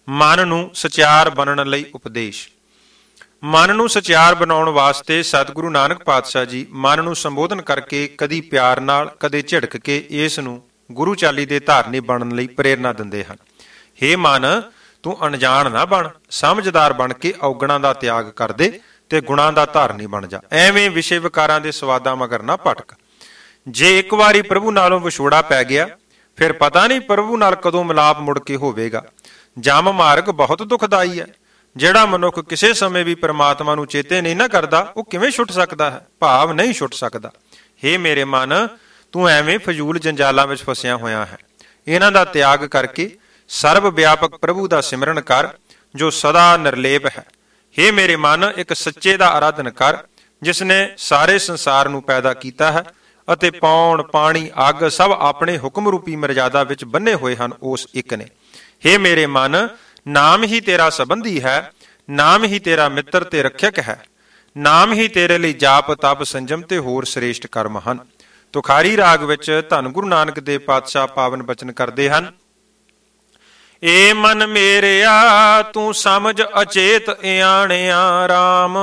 ਮਨ ਨੂੰ ਸਚਿਆਰ ਬਣਨ ਲਈ ਉਪਦੇਸ਼। ਮਨ ਨੂੰ ਸਚਿਆਰ ਬਣਾਉਣ ਵਾਸਤੇ ਸਤਿਗੁਰੂ ਨਾਨਕ ਪਾਤਸ਼ਾਹ ਜੀ ਮਨ ਨੂੰ ਸੰਬੋਧਨ ਕਰਕੇ ਕਦੀ ਪਿਆਰ ਨਾਲ, ਕਦੇ ਝਿੜਕ ਕੇ ਇਸ ਨੂੰ ਗੁਰੂ ਚਾਲੀ ਦੇ ਧਾਰਨੀ ਬਣਨ ਲਈ ਪ੍ਰੇਰਨਾ ਦਿੰਦੇ ਹਨ। ਹੇ ਮਨ, ਤੂੰ ਅਣਜਾਣ ਨਾ ਬਣ, ਸਮਝਦਾਰ ਬਣ ਕੇ ਔਗਣਾਂ ਦਾ ਤਿਆਗ ਕਰ ਦੇ ਤੇ ਗੁਣਾਂ ਦਾ ਧਾਰਨੀ ਬਣ ਜਾ। ਐਵੇਂ ਵਿਸ਼ੇ ਵਿਕਾਰਾਂ ਦੇ ਸਵਾਦਾਂ ਮਗਰ ਨਾ ਭਟਕ। ਜੇ ਇੱਕ ਵਾਰੀ ਪ੍ਰਭੂ ਨਾਲੋਂ ਵਿਛੋੜਾ ਪੈ ਗਿਆ, ਫਿਰ ਪਤਾ ਨਹੀਂ ਪ੍ਰਭੂ ਨਾਲ ਕਦੋਂ ਮਿਲਾਪ ਮੁੜ ਕੇ ਹੋਵੇਗਾ। ਜਮ ਮਾਰਗ ਬਹੁਤ ਦੁਖਦਾਈ ਹੈ। ਜਿਹੜਾ ਮਨੁੱਖ ਕਿਸੇ ਸਮੇਂ ਵੀ ਪਰਮਾਤਮਾ ਨੂੰ ਚੇਤੇ ਨਹੀਂ ਨਾ ਕਰਦਾ, ਉਹ ਕਿਵੇਂ ਛੁੱਟ ਸਕਦਾ ਹੈ? ਭਾਵ ਨਹੀਂ ਛੁੱਟ ਸਕਦਾ। ਹੇ ਮੇਰੇ ਮਨ, ਤੂੰ ਐਵੇਂ ਫਜ਼ੂਲ ਜੰਜਾਲਾਂ ਵਿੱਚ ਫਸਿਆ ਹੋਇਆ ਹੈ। ਇਹਨਾਂ ਦਾ ਤਿਆਗ ਕਰਕੇ ਸਰਬ ਵਿਆਪਕ ਪ੍ਰਭੂ ਦਾ ਸਿਮਰਨ ਕਰ, ਜੋ ਸਦਾ ਨਿਰਲੇਪ ਹੈ। ਹੇ ਮੇਰੇ ਮਨ, ਇੱਕ ਸੱਚੇ ਦਾ ਆਰਾਧਨ ਕਰ, ਜਿਸ ਨੇ ਸਾਰੇ ਸੰਸਾਰ ਨੂੰ ਪੈਦਾ ਕੀਤਾ ਹੈ ਅਤੇ ਪੌਣ, ਪਾਣੀ, ਅੱਗ ਸਭ ਆਪਣੇ ਹੁਕਮ ਰੂਪੀ ਮਰਜ਼ਾਦਾ ਵਿੱਚ ਬੰਨੇ ਹੋਏ ਹਨ, ਉਸ ਇੱਕ ਨੇ। ਹੇ ਮੇਰੇ ਮਨ, ਨਾਮ ਹੀ ਤੇਰਾ ਸੰਬੰਧੀ ਹੈ, ਨਾਮ ਹੀ ਤੇਰਾ ਮਿੱਤਰ ਤੇ ਰੱਖਿਅਕ ਹੈ। ਨਾਮ ਹੀ ਤੇਰੇ ਲਈ ਜਾਪ, ਤਪ, ਸੰਜਮ ਤੇ ਹੋਰ ਸ੍ਰੇਸ਼ਟ ਕਰਮ ਹਨ। ਤੁਖਾਰੀ ਰਾਗ ਵਿੱਚ ਧੰਨ ਗੁਰੂ ਨਾਨਕ ਦੇਵ ਪਾਤਸ਼ਾਹ ਪਾਵਨ ਬਚਨ ਕਰਦੇ ਹਨ। ਏ ਮਨ ਮੇਰਿਆ ਤੂੰ ਸਮਝ ਅਚੇਤ ਇਆਣਿਆ ਰਾਮ।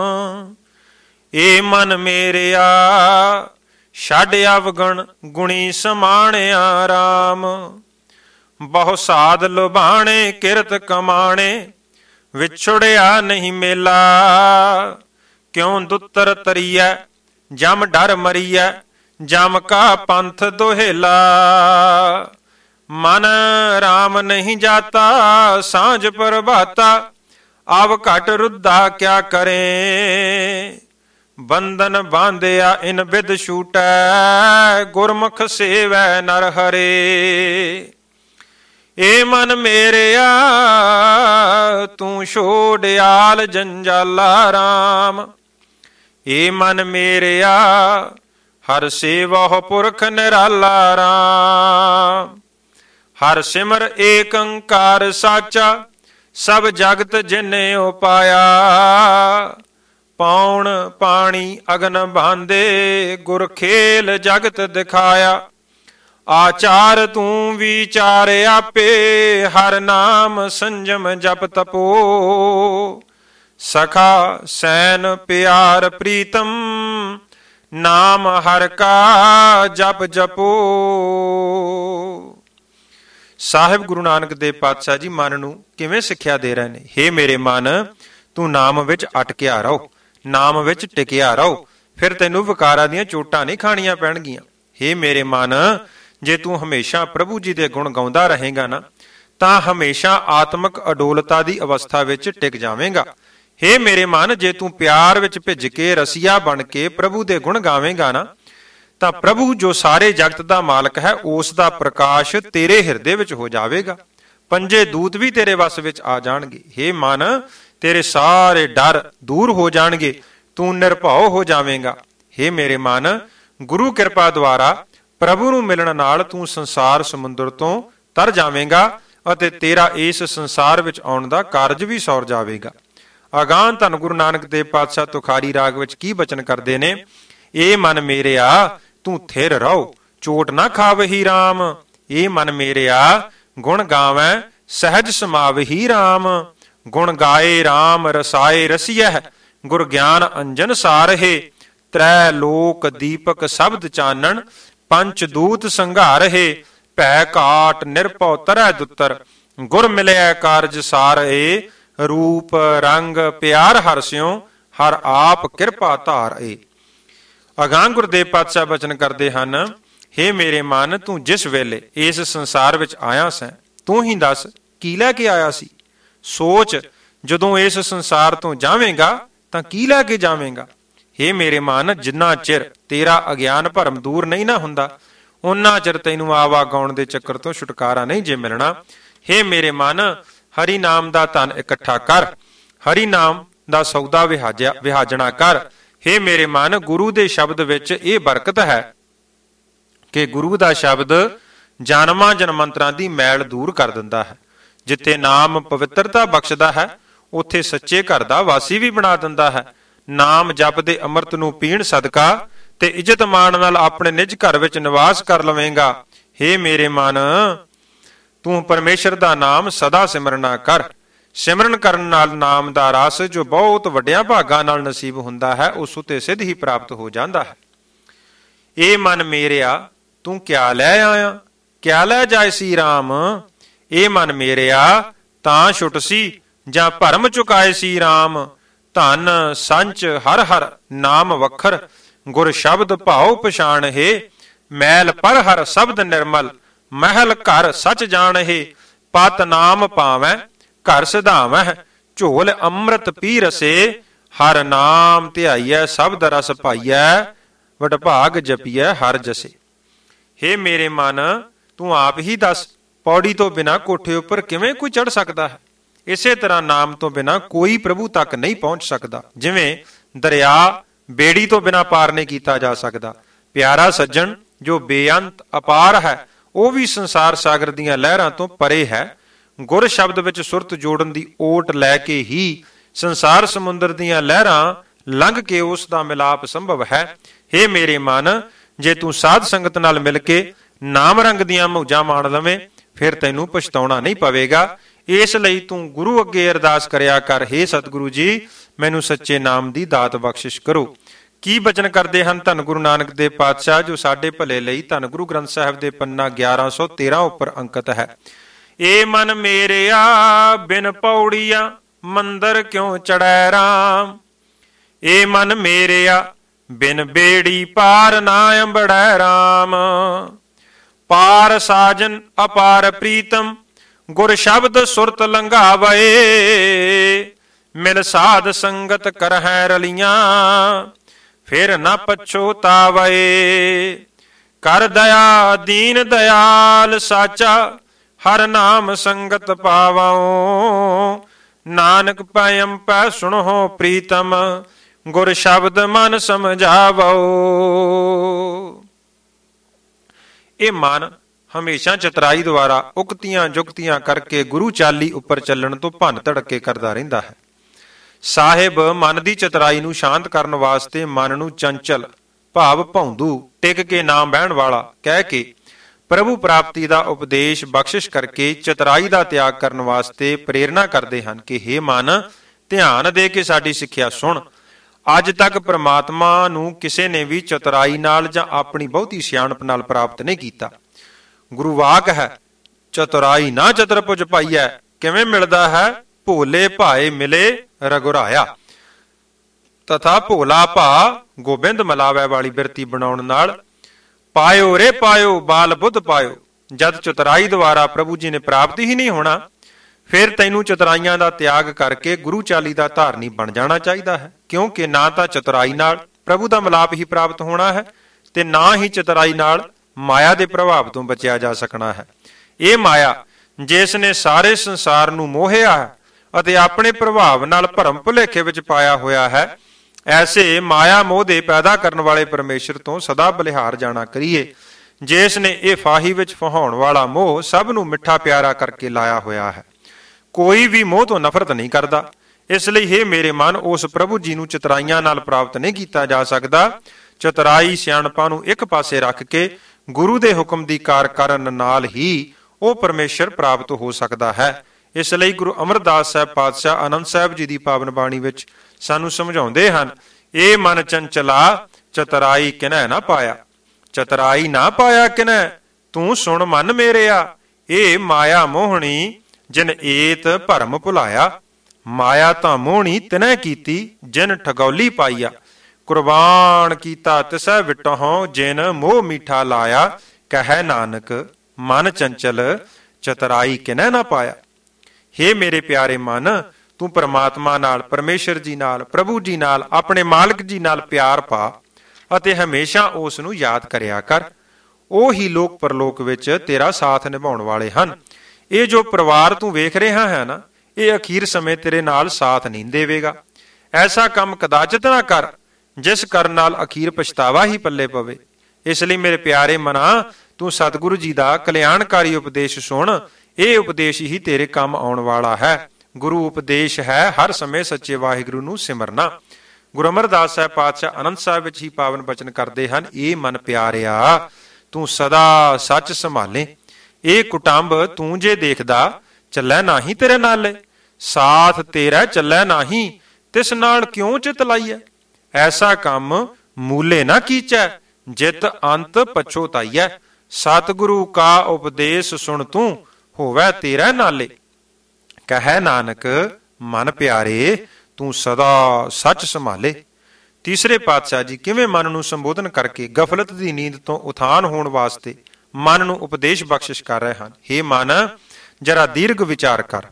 ਏ ਮਨ ਮੇਰਿਆ ਛੱਡ ਅਵਗਣ ਗੁਣੀ ਸਮਾਣਿਆ ਰਾਮ। ਬਹੁ ਸਾਧ ਲੁਭਾਣੇ ਕਿਰਤ ਕਮਾਣੇ, ਵਿਛੜਿਆ ਨਹੀਂ ਮੇਲਾ। ਕਿਉਂ ਦੁੱਤਰ ਤਰੀਐ ਜਮ ਡਰ ਮਰੀਐ, ਜਮ ਕਾ ਪੰਥ ਦੁਹੇਲਾ। ਮਨ ਰਾਮ ਨਹੀਂ ਜਾਤਾ ਸਾਂਝ ਪ੍ਰਭਾਤਾ, ਆਵ ਘਟ ਰੁੱਧਾ ਕਿਆ ਕਰੇ। ਬੰਧਨ ਬਾਂਧਿਆ ਇਨ ਬਿਦ ਛੂਟੈ, ਗੁਰਮੁਖ ਸੇਵੈ ਨਰ ਹਰੇ। ਏ ਮਨ ਮੇਰਿਆ ਤੂੰ ਛੋੜਿਆਲ ਜੰਜਾਲਾ ਰਾਮ। ਏ ਮਨ ਮੇਰਿਆ ਹਰ ਸੇਵਹੁ ਪੁਰਖ ਨਿਰਾਲਾ ਰਾਮ। ਹਰ ਸਿਮਰ ਏਕ ਓੰਕਾਰ ਸਾਚਾ, ਸਭ ਜਗਤ ਜਿਨੇ ਉਪਾਇਆ। ਪੌਣ, ਪਾਣੀ, ਅਗਨ ਬਾਂਧੇ, ਗੁਰ ਖੇਲ ਜਗਤ ਦਿਖਾਇਆ। ਆਚਾਰ ਤੂੰ ਵਿਚਾਰ ਆਪੇ, ਹਰ ਨਾਮ ਸੰਜਮ ਜਪ ਤਪੋ। ਸਖਾ ਸੈਨ ਪਿਆਰ ਪ੍ਰੀਤਮ, ਨਾਮ ਹਰ ਕਾ ਜਪ ਜਪੋ। ਸਾਹਿਬ ਗੁਰੂ ਨਾਨਕ ਦੇਵ ਪਾਤਸ਼ਾਹ ਜੀ ਮਨ ਨੂੰ ਕਿਵੇਂ ਸਿੱਖਿਆ ਦੇ ਰਹੇ ਨੇ। ਹੇ ਮੇਰੇ ਮਨ, ਤੂੰ ਨਾਮ ਵਿੱਚ ਅਟਕਿਆ ਰਹੋ, ਨਾਮ ਵਿੱਚ ਟਿਕਿਆ ਰਹੋ, ਫਿਰ ਤੈਨੂੰ ਵਿਕਾਰਾਂ ਦੀਆਂ ਚੋਟਾਂ ਨਹੀਂ ਖਾਣੀਆਂ ਪੈਣਗੀਆਂ। ਹੇ ਮੇਰੇ ਮਨ, ਜੇ ਤੂੰ ਹਮੇਸ਼ਾ ਪ੍ਰਭੂ ਜੀ ਦੇ ਗੁਣ ਗਾਉਂਦਾ ਰਹੇਗਾ ਨਾ, ਤਾਂ ਹਮੇਸ਼ਾ ਆਤਮਿਕ ਅਡੋਲਤਾ ਦੀ ਅਵਸਥਾ ਵਿੱਚ ਟਿਕ ਜਾਵੇਂਗਾ। ਹੇ ਮੇਰੇ ਮਨ, ਜੇ ਤੂੰ ਪਿਆਰ ਵਿੱਚ ਭਿੱਜ ਕੇ ਰਸੀਆ ਬਣ ਕੇ ਪ੍ਰਭੂ ਦੇ ਗੁਣ ਗਾਵੇਂਗਾ ਨਾ, ਤਾਂ ਪ੍ਰਭੂ ਜੋ ਸਾਰੇ ਜਗਤ ਦਾ ਮਾਲਕ ਹੈ, ਉਸ ਦਾ ਪ੍ਰਕਾਸ਼ ਤੇਰੇ ਹਿਰਦੇ ਵਿੱਚ ਹੋ ਜਾਵੇਗਾ। ਪੰਜੇ ਦੂਤ ਵੀ ਤੇਰੇ ਵੱਸ ਵਿੱਚ ਆ ਜਾਣਗੇ। ਹੇ ਮਨ, ਤੇਰੇ ਸਾਰੇ ਡਰ ਦੂਰ ਹੋ ਜਾਣਗੇ, ਤੂੰ ਨਿਰਭਉ ਹੋ ਜਾਵੇਂਗਾ। ਹੇ ਮੇਰੇ ਮਨ, ਗੁਰੂ ਕਿਰਪਾ ਦੁਆਰਾ ਪ੍ਰਭੂ ਨੂੰ ਮਿਲਣ ਨਾਲ ਤੂੰ ਸੰਸਾਰ ਸਮੁੰਦਰ ਤੋਂ ਤਰ ਜਾਵੇਂਗਾ ਅਤੇ ਤੇਰਾ ਇਸ ਸੰਸਾਰ ਵਿੱਚ ਆਉਣ ਦਾ ਕਾਰਜ ਵੀ ਸੌਰ ਜਾਵੇਗਾ। ਅਗਾਂਹ ਧੰਨ ਗੁਰੂ ਨਾਨਕ ਦੇਵ ਪਾਤਸ਼ਾਹ ਤੁਖਾਰੀ ਰਾਗ ਵਿੱਚ ਕੀ ਬਚਨ ਕਰਦੇ ਨੇ। ਏ ਮਨ ਮੇਰਿਆ ਤੂੰ ਥਿਰ ਰਹੋ, ਚੋਟ ਨਾ ਖਾਵਹੀ ਰਾਮ। ਏ ਮਨ ਮੇਰਿਆ ਗੁਣ ਗਾਵੈ ਸਹਿਜ ਸਮਾਵਹੀ ਰਾਮ। ਗੁਣ ਗਾਏ ਰਾਮ ਰਸਾਏ ਰਸੀਐ, ਗੁਰ ਗਿਆਨ ਅੰਜਨ ਸਾਰਹਿ। ਤ੍ਰੈ ਲੋਕ ਦੀਪਕ ਸ਼ਬਦ ਚਾਨਣ, ਪੰਚ ਦੂਤ ਸੰਘਾਰਹਿ। ਭੈ ਘਾਟ ਨਿਰਭਉ ਤਰੈ ਦੁੱਤਰ, ਗੁਰ ਮਿਲਿਆ ਕਾਰਜ ਸਾਰਹਿ। ਰੂਪ ਰੰਗ ਪਿਆਰ ਹਰਸਿਓ, ਹਰ ਆਪ ਕਿਰਪਾ ਧਾਰਹਿ। ਅਗਾਂਹ ਗੁਰਦੇਵ ਪਾਤਸ਼ਾਹ ਬਚਨ ਕਰਦੇ ਹਨ। ਹੇ ਮੇਰੇ ਮਨ, ਤੂੰ ਜਿਸ ਵੇਲੇ ਇਸ ਸੰਸਾਰ ਵਿੱਚ ਆਇਆ ਸੈਂ, ਤੂੰ ਹੀ ਦੱਸ ਕੀ ਲੈ ਕੇ ਆਇਆ ਸੀ। ਸੋਚ, ਜਦੋਂ ਇਸ ਸੰਸਾਰ ਤੋਂ ਜਾਵੇਂਗਾ ਤਾਂ ਕੀ ਲੈ ਕੇ ਜਾਵੇਂਗਾ। ਹੇ ਮੇਰੇ ਮਨ, ਜਿੰਨਾ ਚਿਰ ਤੇਰਾ ਅਗਿਆਨ ਭਰਮ ਦੂਰ ਨਹੀਂ ਨਾ ਹੁੰਦਾ, ਓਨਾ ਚਿਰ ਤੈਨੂੰ ਆਵਾ ਗਾਉਣ ਦੇ ਚੱਕਰ ਤੋਂ ਛੁਟਕਾਰਾ ਨਹੀਂ ਜੇ ਮਿਲਣਾ। ਹੇ ਮੇਰੇ ਮਨ, ਹਰੀ ਨਾਮ ਦਾ ਧਨ ਇਕੱਠਾ ਕਰ, ਹਰੀ ਨਾਮ ਦਾ ਸੌਦਾ ਵਿਹਾਜਣਾ ਕਰ। ਹੇ ਮੇਰੇ ਮਨ, ਗੁਰੂ ਦੇ ਸ਼ਬਦ ਵਿੱਚ ਇਹ ਬਰਕਤ ਹੈ ਕਿ ਗੁਰੂ ਦਾ ਸ਼ਬਦ ਜਨਮਾਂ ਜਨਮੰਤਰਾਂ ਦੀ ਮੈਲ ਦੂਰ ਕਰ ਦਿੰਦਾ ਹੈ। ਜਿੱਥੇ ਨਾਮ ਪਵਿੱਤਰਤਾ ਬਖਸ਼ਦਾ ਹੈ, ਉੱਥੇ ਸੱਚੇ ਘਰ ਦਾ ਵਾਸੀ ਵੀ ਬਣਾ ਦਿੰਦਾ ਹੈ। ਨਾਮ ਜਪਦੇ ਅੰਮ੍ਰਿਤ ਨੂੰ ਪੀਣ ਸਦਕਾ ਤੇ ਇੱਜ਼ਤ ਮਾਣ ਨਾਲ ਆਪਣੇ ਨਿਜ ਘਰ ਵਿੱਚ ਨਿਵਾਸ ਕਰ ਲਵੇਂਗਾ। ਹੇ ਮੇਰੇ ਮਨ, ਤੂੰ ਪਰਮੇਸ਼ਰ ਦਾ ਨਾਮ ਸਦਾ ਸਿਮਰਨਾ ਕਰ। ਸਿਮਰਨ ਕਰਨ ਨਾਲ ਨਾਮ ਦਾ ਰਸ ਜੋ ਬਹੁਤ ਵੱਡਿਆਂ ਭਾਗਾਂ ਨਾਲ ਨਸੀਬ ਹੁੰਦਾ ਹੈ, ਉਸ ਉਤੇ ਸਿੱਧ ਹੀ ਪ੍ਰਾਪਤ ਹੋ ਜਾਂਦਾ ਹੈ। ਇਹ ਮਨ ਮੇਰਿਆ ਤੂੰ ਕਿਆ ਲੈ ਆਇਆ, ਕਿਆ ਲੈ ਜਾਏ ਸੀ ਰਾਮ। ਇਹ ਮਨ ਮੇਰਿਆ ਤਾਂ ਛੁੱਟਸੀ ਜਾਂ ਭਰਮ ਚੁਕਾਏ ਸੀ ਰਾਮ। ਧਨ ਸੰਚ ਹਰ ਹਰ ਨਾਮ ਵਖਰ, ਗੁਰ ਸ਼ਬਦ ਭਾਉ ਪਛਾਣ ਹੈ। ਮੈਲ ਪਰ ਹਰ ਸ਼ਬਦ ਨਿਰਮਲ, ਮਹਿਲ ਘਰ ਸਚ ਜਾਣ ਹੈ। ਪਤ ਨਾਮ ਪਾਵੈ ਘਰ ਸਿਧਾਵੈ, ਝੋਲ ਅੰਮ੍ਰਿਤ ਪੀ ਰਸੇ। ਹਰ ਨਾਮ ਧਿਆਈਐ ਸ਼ਬਦ ਰਸ ਪਾਈਐ, ਵਡਭਾਗ ਜਪੀਐ ਹਰ ਜਸੇ। ਹੇ ਮੇਰੇ ਮਨ, ਤੂੰ ਆਪ ਹੀ ਦੱਸ, ਪੌੜੀ ਤੋਂ ਬਿਨਾਂ ਕੋਠੇ ਉੱਪਰ ਕਿਵੇਂ ਕੋਈ ਚੜ੍ਹ ਸਕਦਾ ਹੈ। ਇਸੇ ਤਰ੍ਹਾਂ ਨਾਮ ਤੋਂ ਬਿਨਾਂ ਕੋਈ ਪ੍ਰਭੂ ਤੱਕ ਨਹੀਂ ਪਹੁੰਚ ਸਕਦਾ। ਜਿਵੇਂ ਦਰਿਆ ਬੇੜੀ ਤੋਂ ਬਿਨਾਂ ਪਾਰ ਨਹੀਂ ਕੀਤਾ ਜਾ ਸਕਦਾ। ਪਿਆਰਾ ਸੱਜਣ ਜੋ ਬੇਅੰਤ ਅਪਾਰ ਹੈ, ਉਹ ਵੀ ਸੰਸਾਰ ਸਾਗਰ ਦੀਆਂ ਲਹਿਰਾਂ ਤੋਂ ਪਰੇ ਹੈ। ਗੁਰ ਸ਼ਬਦ ਵਿੱਚ ਸੁਰਤ ਜੋੜਨ ਦੀ ਓਟ ਲੈ ਕੇ ਹੀ ਸੰਸਾਰ ਸਮੁੰਦਰ ਦੀਆਂ ਲਹਿਰਾਂ ਲੰਘ ਕੇ ਉਸ ਦਾ ਮਿਲਾਪ ਸੰਭਵ ਹੈ। ਹੇ ਮੇਰੇ ਮਨ, ਜੇ ਤੂੰ ਸਾਧ ਸੰਗਤ ਨਾਲ ਮਿਲ ਕੇ ਨਾਮ ਰੰਗ ਦੀਆਂ ਮੌਜਾਂ ਮਾਣ ਲਵੇਂ, ਫਿਰ ਤੈਨੂੰ ਪਛਤਾਉਣਾ ਨਹੀਂ ਪਵੇਗਾ। ਇਸ ਲਈ ਤੂੰ ਗੁਰੂ ਅੱਗੇ ਅਰਦਾਸ ਕਰਿਆ ਕਰ, ਹੇ ਸਤਿਗੁਰੂ ਜੀ, ਮੈਨੂੰ ਸੱਚੇ ਨਾਮ ਦੀ ਦਾਤ ਬਖਸ਼ਿਸ਼ ਕਰੋ। ਕੀ ਬਚਨ ਕਰਦੇ ਹਨ ਧੰਨ ਗੁਰੂ ਨਾਨਕ ਦੇਵ ਪਾਤਸ਼ਾਹ, ਜੋ ਸਾਡੇ ਭਲੇ ਲਈ ਧੰਨ ਗੁਰੂ ਗ੍ਰੰਥ ਸਾਹਿਬ ਦੇ ਪੰਨਾ 1113 ਉੱਪਰ ਅੰਕਿਤ ਹੈ। ਏ ਮਨ ਮੇਰਿਆ ਬਿਨ ਪੌੜੀਆਂ ਮੰਦਰ ਕਿਉਂ ਚੜੈ ਰਾਮ। ਏ ਮਨ ਮੇਰਿਆ ਬਿਨ ਬੇੜੀ ਪਾਰ ਨਾ ਅੰਬੜੈ ਰਾਮ। ਪਾਰ ਸਾਜਨ ਅਪਾਰ ਪ੍ਰੀਤਮ, ਗੁਰ ਸ਼ਬਦ ਸੁਰਤ ਲੰਘਾਵੇ। ਮਿਲ ਸਾਧ ਸੰਗਤ ਕਰਹਿ ਰਲੀਆਂ, ਫਿਰ ਨਾ ਪਛੋਤਾਵੇ। ਕਰ ਦਇਆ ਦੀਨ ਦਇਆਲ ਸਾਚਾ, ਹਰ ਨਾਮ ਸੰਗਤ ਪਾਵਉ। ਨਾਨਕ ਪਇਮ ਪੈ ਸੁਣੋ ਪ੍ਰੀਤਮ, ਗੁਰ ਸ਼ਬਦ ਮਨ ਸਮਝਾਵੋ। ਇਹ ਮਨ ਹਮੇਸ਼ਾ ਚਤਰਾਈ ਦੁਆਰਾ ਉਕਤੀਆਂ ਜੁਗਤੀਆਂ ਕਰਕੇ ਗੁਰੂ ਚਾਲੀ ਉੱਪਰ ਚੱਲਣ ਤੋਂ ਭੰਨ ਧੜਕੇ ਕਰਦਾ ਰਹਿੰਦਾ ਹੈ। ਸਾਹਿਬ ਮਨ ਦੀ ਚਤਰਾਈ ਨੂੰ ਸ਼ਾਂਤ ਕਰਨ ਵਾਸਤੇ ਮਨ ਨੂੰ ਚੰਚਲ ਭਾਵ ਭੌਂਦੂ ਟਿਕ ਕੇ ਨਾ ਬਹਿਣ ਵਾਲਾ ਕਹਿ ਕੇ ਪ੍ਰਭੂ ਪ੍ਰਾਪਤੀ ਦਾ ਉਪਦੇਸ਼ ਬਖਸ਼ਿਸ਼ ਕਰਕੇ ਚਤਰਾਈ ਦਾ ਤਿਆਗ ਕਰਨ ਵਾਸਤੇ ਪ੍ਰੇਰਨਾ ਕਰਦੇ ਹਨ ਕਿ ਹੇ ਮਨ, ਧਿਆਨ ਦੇ ਕੇ ਸਾਡੀ ਸਿੱਖਿਆ ਸੁਣ। ਅੱਜ ਤੱਕ ਪ੍ਰਮਾਤਮਾ ਨੂੰ ਕਿਸੇ ਨੇ ਵੀ ਚਤੁਰਾਈ ਨਾਲ ਜਾਂ ਆਪਣੀ ਬਹੁਤੀ ਸਿਆਣਪ ਨਾਲ ਪ੍ਰਾਪਤ ਨਹੀਂ ਕੀਤਾ। ਗੁਰੂ ਵਾਕ ਹੈ, ਚਤੁਰਾਈ ਨਾ ਚਤੁਰਭੁਜ ਪਾਈਐ। ਕਿਵੇਂ ਮਿਲਦਾ ਹੈ? ਭੋਲੇ ਭਾਏ ਮਿਲੇ ਰਘੁਰਾਇਆ। ਤਥਾ ਭੋਲਾ ਭਾ ਗੋਬਿੰਦ ਮਲਾਵੈ ਵਾਲੀ ਬਿਰਤੀ ਬਣਾਉਣ ਨਾਲ ਪਾਇਓ ਰੇ ਪਾਇਓ ਬਾਲ ਬੁੱਧ ਪਾਇਓ। ਜਦ ਚਤੁਰਾਈ ਦੁਆਰਾ ਪ੍ਰਭੂ ਜੀ ਨੇ ਪ੍ਰਾਪਤੀ ਹੀ ਨਹੀਂ ਹੋਣਾ, ਫਿਰ ਤੈਨੂੰ ਚਤੁਰਾਈਆਂ ਦਾ ਤਿਆਗ ਕਰਕੇ ਗੁਰੂ ਚਾਲੀ ਦਾ ਧਾਰਨੀ ਬਣ ਜਾਣਾ ਚਾਹੀਦਾ ਹੈ। ਕਿਉਂਕਿ ਨਾ ਤਾਂ ਚਤੁਰਾਈ ਨਾਲ ਪ੍ਰਭੂ ਦਾ ਮਿਲਾਪ ਹੀ ਪ੍ਰਾਪਤ ਹੋਣਾ ਹੈ ਤੇ ਨਾ ਹੀ ਚਤੁਰਾਈ ਨਾਲ ਮਾਇਆ ਦੇ ਪ੍ਰਭਾਵ ਤੋਂ ਬਚਿਆ ਜਾ ਸਕਣਾ ਹੈ। ਇਹ ਮਾਇਆ ਜਿਸ ਨੇ ਸਾਰੇ ਸੰਸਾਰ ਨੂੰ ਮੋਹਿਆ ਹੈ ਅਤੇ ਆਪਣੇ ਪ੍ਰਭਾਵ ਨਾਲ ਭਰਮ ਭੁਲੇਖੇ ਵਿੱਚ ਪਾਇਆ ਹੋਇਆ ਹੈ, ਐਸੇ ਮਾਇਆ ਮੋਹ ਦੇ ਪੈਦਾ ਕਰਨ ਵਾਲੇ ਪਰਮੇਸ਼ਰ ਤੋਂ ਸਦਾ ਬਲਿਹਾਰ ਜਾਣਾ ਕਰੀਏ, ਜਿਸ ਨੇ ਇਹ ਫਾਹੀ ਵਿੱਚ ਫਹਾਉਣ ਵਾਲਾ ਮੋਹ ਸਭ ਨੂੰ ਮਿੱਠਾ ਪਿਆਰਾ ਕਰਕੇ ਲਾਇਆ ਹੋਇਆ ਹੈ। ਕੋਈ ਵੀ ਮੋਹ ਤੋਂ ਨਫ਼ਰਤ ਨਹੀਂ ਕਰਦਾ। ਇਸ ਲਈ ਹੇ ਮੇਰੇ ਮਨ, ਉਸ ਪ੍ਰਭੂ ਜੀ ਨੂੰ ਚਤੁਰਾਈਆਂ ਨਾਲ ਪ੍ਰਾਪਤ ਨਹੀਂ ਕੀਤਾ ਜਾ ਸਕਦਾ। ਚਤੁਰਾਈ ਸਿਆਣਪਾਂ ਨੂੰ ਇੱਕ ਪਾਸੇ ਰੱਖ ਕੇ ਗੁਰੂ ਦੇ ਹੁਕਮ ਦੀ ਕਾਰ ਕਰਨ ਨਾਲ ਹੀ ਉਹ ਪਰਮੇਸ਼ਰ ਪ੍ਰਾਪਤ ਹੋ ਸਕਦਾ ਹੈ। ਇਸ ਲਈ ਗੁਰੂ ਅਮਰਦਾਸ ਸਾਹਿਬ ਪਾਤਸ਼ਾਹ ਆਨੰਦ ਸਾਹਿਬ ਜੀ ਦੀ ਪਾਵਨ ਬਾਣੀ ਵਿੱਚ ਸਾਨੂੰ ਸਮਝਾਉਂਦੇ ਹਨ, ਇਹ ਮਨ ਚੰਚਲਾ ਚਤੁਰਾਈ ਕਿਨੈ ਨਾ ਪਾਇਆ। ਚਤੁਰਾਈ ਨਾ ਪਾਇਆ ਕਿਨੈ, ਤੂੰ ਸੁਣ ਮਨ ਮੇਰਿਆ। ਇਹ ਮਾਇਆ ਮੋਹਣੀ ਜਿਨ ਏਤ ਭਰਮ ਭੁਲਾਇਆ। ਮਾਇਆ ਤਾਂ ਮੋਹਣੀ ਤਿਨੈ ਕੀਤੀ ਜਿਨ ਠਗੌਲੀ ਪਾਈਆ। ਕੁਰਬਾਨ ਕੀਤਾ ਤਿਸੈ ਵਿਟਹੁ ਜਿਨ ਮੋਹ ਮੀਠਾ ਲਾਇਆ। ਕਹੈ ਨਾਨਕ ਮਨ ਚੰਚਲ ਚਤੁਰਾਈ ਕਿਨੈ ਨਾ ਪਾਇਆ। ਹੇ ਮੇਰੇ ਪਿਆਰੇ ਮਨ, ਤੂੰ ਪਰਮਾਤਮਾ ਨਾਲ, ਪਰਮੇਸ਼ਰ ਜੀ ਨਾਲ, ਪ੍ਰਭੂ ਜੀ ਨਾਲ, ਆਪਣੇ ਮਾਲਕ ਜੀ ਨਾਲ ਪਿਆਰ ਪਾ ਅਤੇ ਹਮੇਸ਼ਾ ਉਸ ਨੂੰ ਯਾਦ ਕਰਿਆ ਕਰ। ਉਹ ਹੀ ਲੋਕ ਪਰਲੋਕ ਵਿੱਚ ਤੇਰਾ ਸਾਥ ਨਿਭਾਉਣ ਵਾਲੇ ਹਨ। ਇਹ ਜੋ ਪਰਿਵਾਰ ਤੂੰ ਵੇਖ ਰਿਹਾ ਹੈ ਨਾ, ਇਹ ਅਖੀਰ ਸਮੇਂ ਤੇਰੇ ਨਾਲ ਸਾਥ ਨਹੀਂ ਦੇਵੇਗਾ। ਐਸਾ ਕੰਮ ਕਦਾਚਿਤ ਨਾ ਕਰ ਜਿਸ ਕਰਨ ਨਾਲ ਅਖੀਰ ਪਛਤਾਵਾ ਹੀ ਪੱਲੇ ਪਵੇ। ਇਸ ਲਈ ਮੇਰੇ ਪਿਆਰੇ ਮਨਾ, ਤੂੰ ਸਤਿਗੁਰੂ ਜੀ ਦਾ ਕਲਿਆਣਕਾਰੀ ਉਪਦੇਸ਼ ਸੁਣ। ਇਹ ਉਪਦੇਸ਼ ਹੀ ਤੇਰੇ ਕੰਮ ਆਉਣ ਵਾਲਾ ਹੈ। ਗੁਰੂ ਉਪਦੇਸ਼ ਹੈ ਹਰ ਸਮੇਂ ਸੱਚੇ ਵਾਹਿਗੁਰੂ ਨੂੰ ਸਿਮਰਨਾ। ਗੁਰੂ ਅਮਰਦਾਸ ਸਾਹਿਬ ਪਾਤਸ਼ਾਹ ਆਨੰਦ ਸਾਹਿਬ ਵਿੱਚ ਹੀ ਪਾਵਨ ਬਚਨ ਕਰਦੇ ਹਨ, ਇਹ ਮਨ ਪਿਆਰਿਆ ਤੂੰ ਸਦਾ ਸੱਚ ਸੰਭਾਲੇ। ਇਹ ਕੁਟੰਬ ਤੂੰ ਜੇ ਦੇਖਦਾ, ਚੱਲੈ ਨਾਹੀਂ ਤੇਰੇ ਨਾਲੇ। ਸਾਥ ਤੇਰਾ ਚੱਲੈ ਨਾਹੀਂ, ਤਿਸ ਨਾਲ ਕਿਉਂ ਚਿਤ ਲਾਈਐ। ਐਸਾ ਕੰਮ ਮੂਲੇ ਨਾ ਕੀਚੈ, ਜਿਤ ਅੰਤ ਪਛੋਤਾਈਐ। ਸਤਿਗੁਰੂ ਕਾ ਉਪਦੇਸ਼ ਸੁਣ ਤੂੰ, ਹੋਵੈ ਤੇਰਾ ਨਾਲੇ। ਕਹੈ ਨਾਨਕ ਮਨ ਪਿਆਰੇ, ਤੂੰ ਸਦਾ ਸੱਚ ਸੰਭਾਲੇ। ਤੀਸਰੇ ਪਾਤਸ਼ਾਹ ਜੀ ਕਿਵੇਂ ਮਨ ਨੂੰ ਸੰਬੋਧਨ ਕਰਕੇ ਗਫਲਤ ਦੀ ਨੀਂਦ ਤੋਂ ਉਥਾਨ ਹੋਣ ਵਾਸਤੇ ਮਨ ਨੂੰ ਉਪਦੇਸ਼ ਬਖਸ਼ਿਸ਼ ਕਰ ਰਹੇ ਹਨ। ਹੇ ਮਨ, ਜਰਾ ਦੀਰਘ ਵਿਚਾਰ ਕਰ,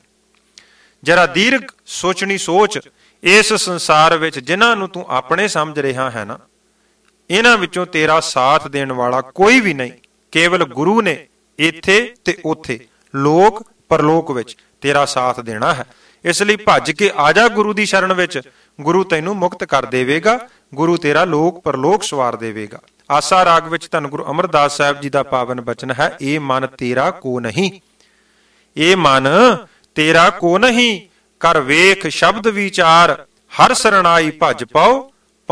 ਜਰਾ ਦੀਰਘ ਸੋਚਣੀ ਸੋਚ। ਇਸ ਸੰਸਾਰ ਵਿੱਚ ਜਿਨ੍ਹਾਂ ਨੂੰ ਤੂੰ ਆਪਣੇ ਸਮਝ ਰਿਹਾ ਹੈ ਨਾ, ਇਹਨਾਂ ਵਿੱਚੋਂ ਤੇਰਾ ਸਾਥ ਦੇਣ ਵਾਲਾ ਕੋਈ ਵੀ ਨਹੀਂ। ਕੇਵਲ ਗੁਰੂ ਨੇ ਇੱਥੇ ਤੇ ਉੱਥੇ, ਲੋਕ ਪਰਲੋਕ ਵਿੱਚ ਤੇਰਾ ਸਾਥ ਦੇਣਾ ਹੈ। ਇਸ ਲਈ ਭੱਜ ਕੇ ਆ ਜਾ ਗੁਰੂ ਦੀ ਸ਼ਰਨ ਵਿੱਚ। ਗੁਰੂ ਤੈਨੂੰ ਮੁਕਤ ਕਰ ਦੇਵੇਗਾ, ਗੁਰੂ ਤੇਰਾ ਲੋਕ ਪਰਲੋਕ ਸਵਾਰ ਦੇਵੇਗਾ। ਆਸਾ ਰਾਗ ਵਿੱਚ ਧੰਨ ਗੁਰੂ ਅਮਰਦਾਸ ਸਾਹਿਬ ਜੀ ਦਾ ਪਾਵਨ ਬਚਨ ਹੈ, ਇਹ ਮਨ ਤੇਰਾ ਕੋ ਨਹੀਂ, ਇਹ ਮਨ ਤੇਰਾ ਕੋ ਨਹੀਂ। ਕਰ ਵੇਖ ਸ਼ਬਦ ਵਿਚਾਰ, ਹਰ ਸਰਣਾਈ ਭਜ ਪਾਓ,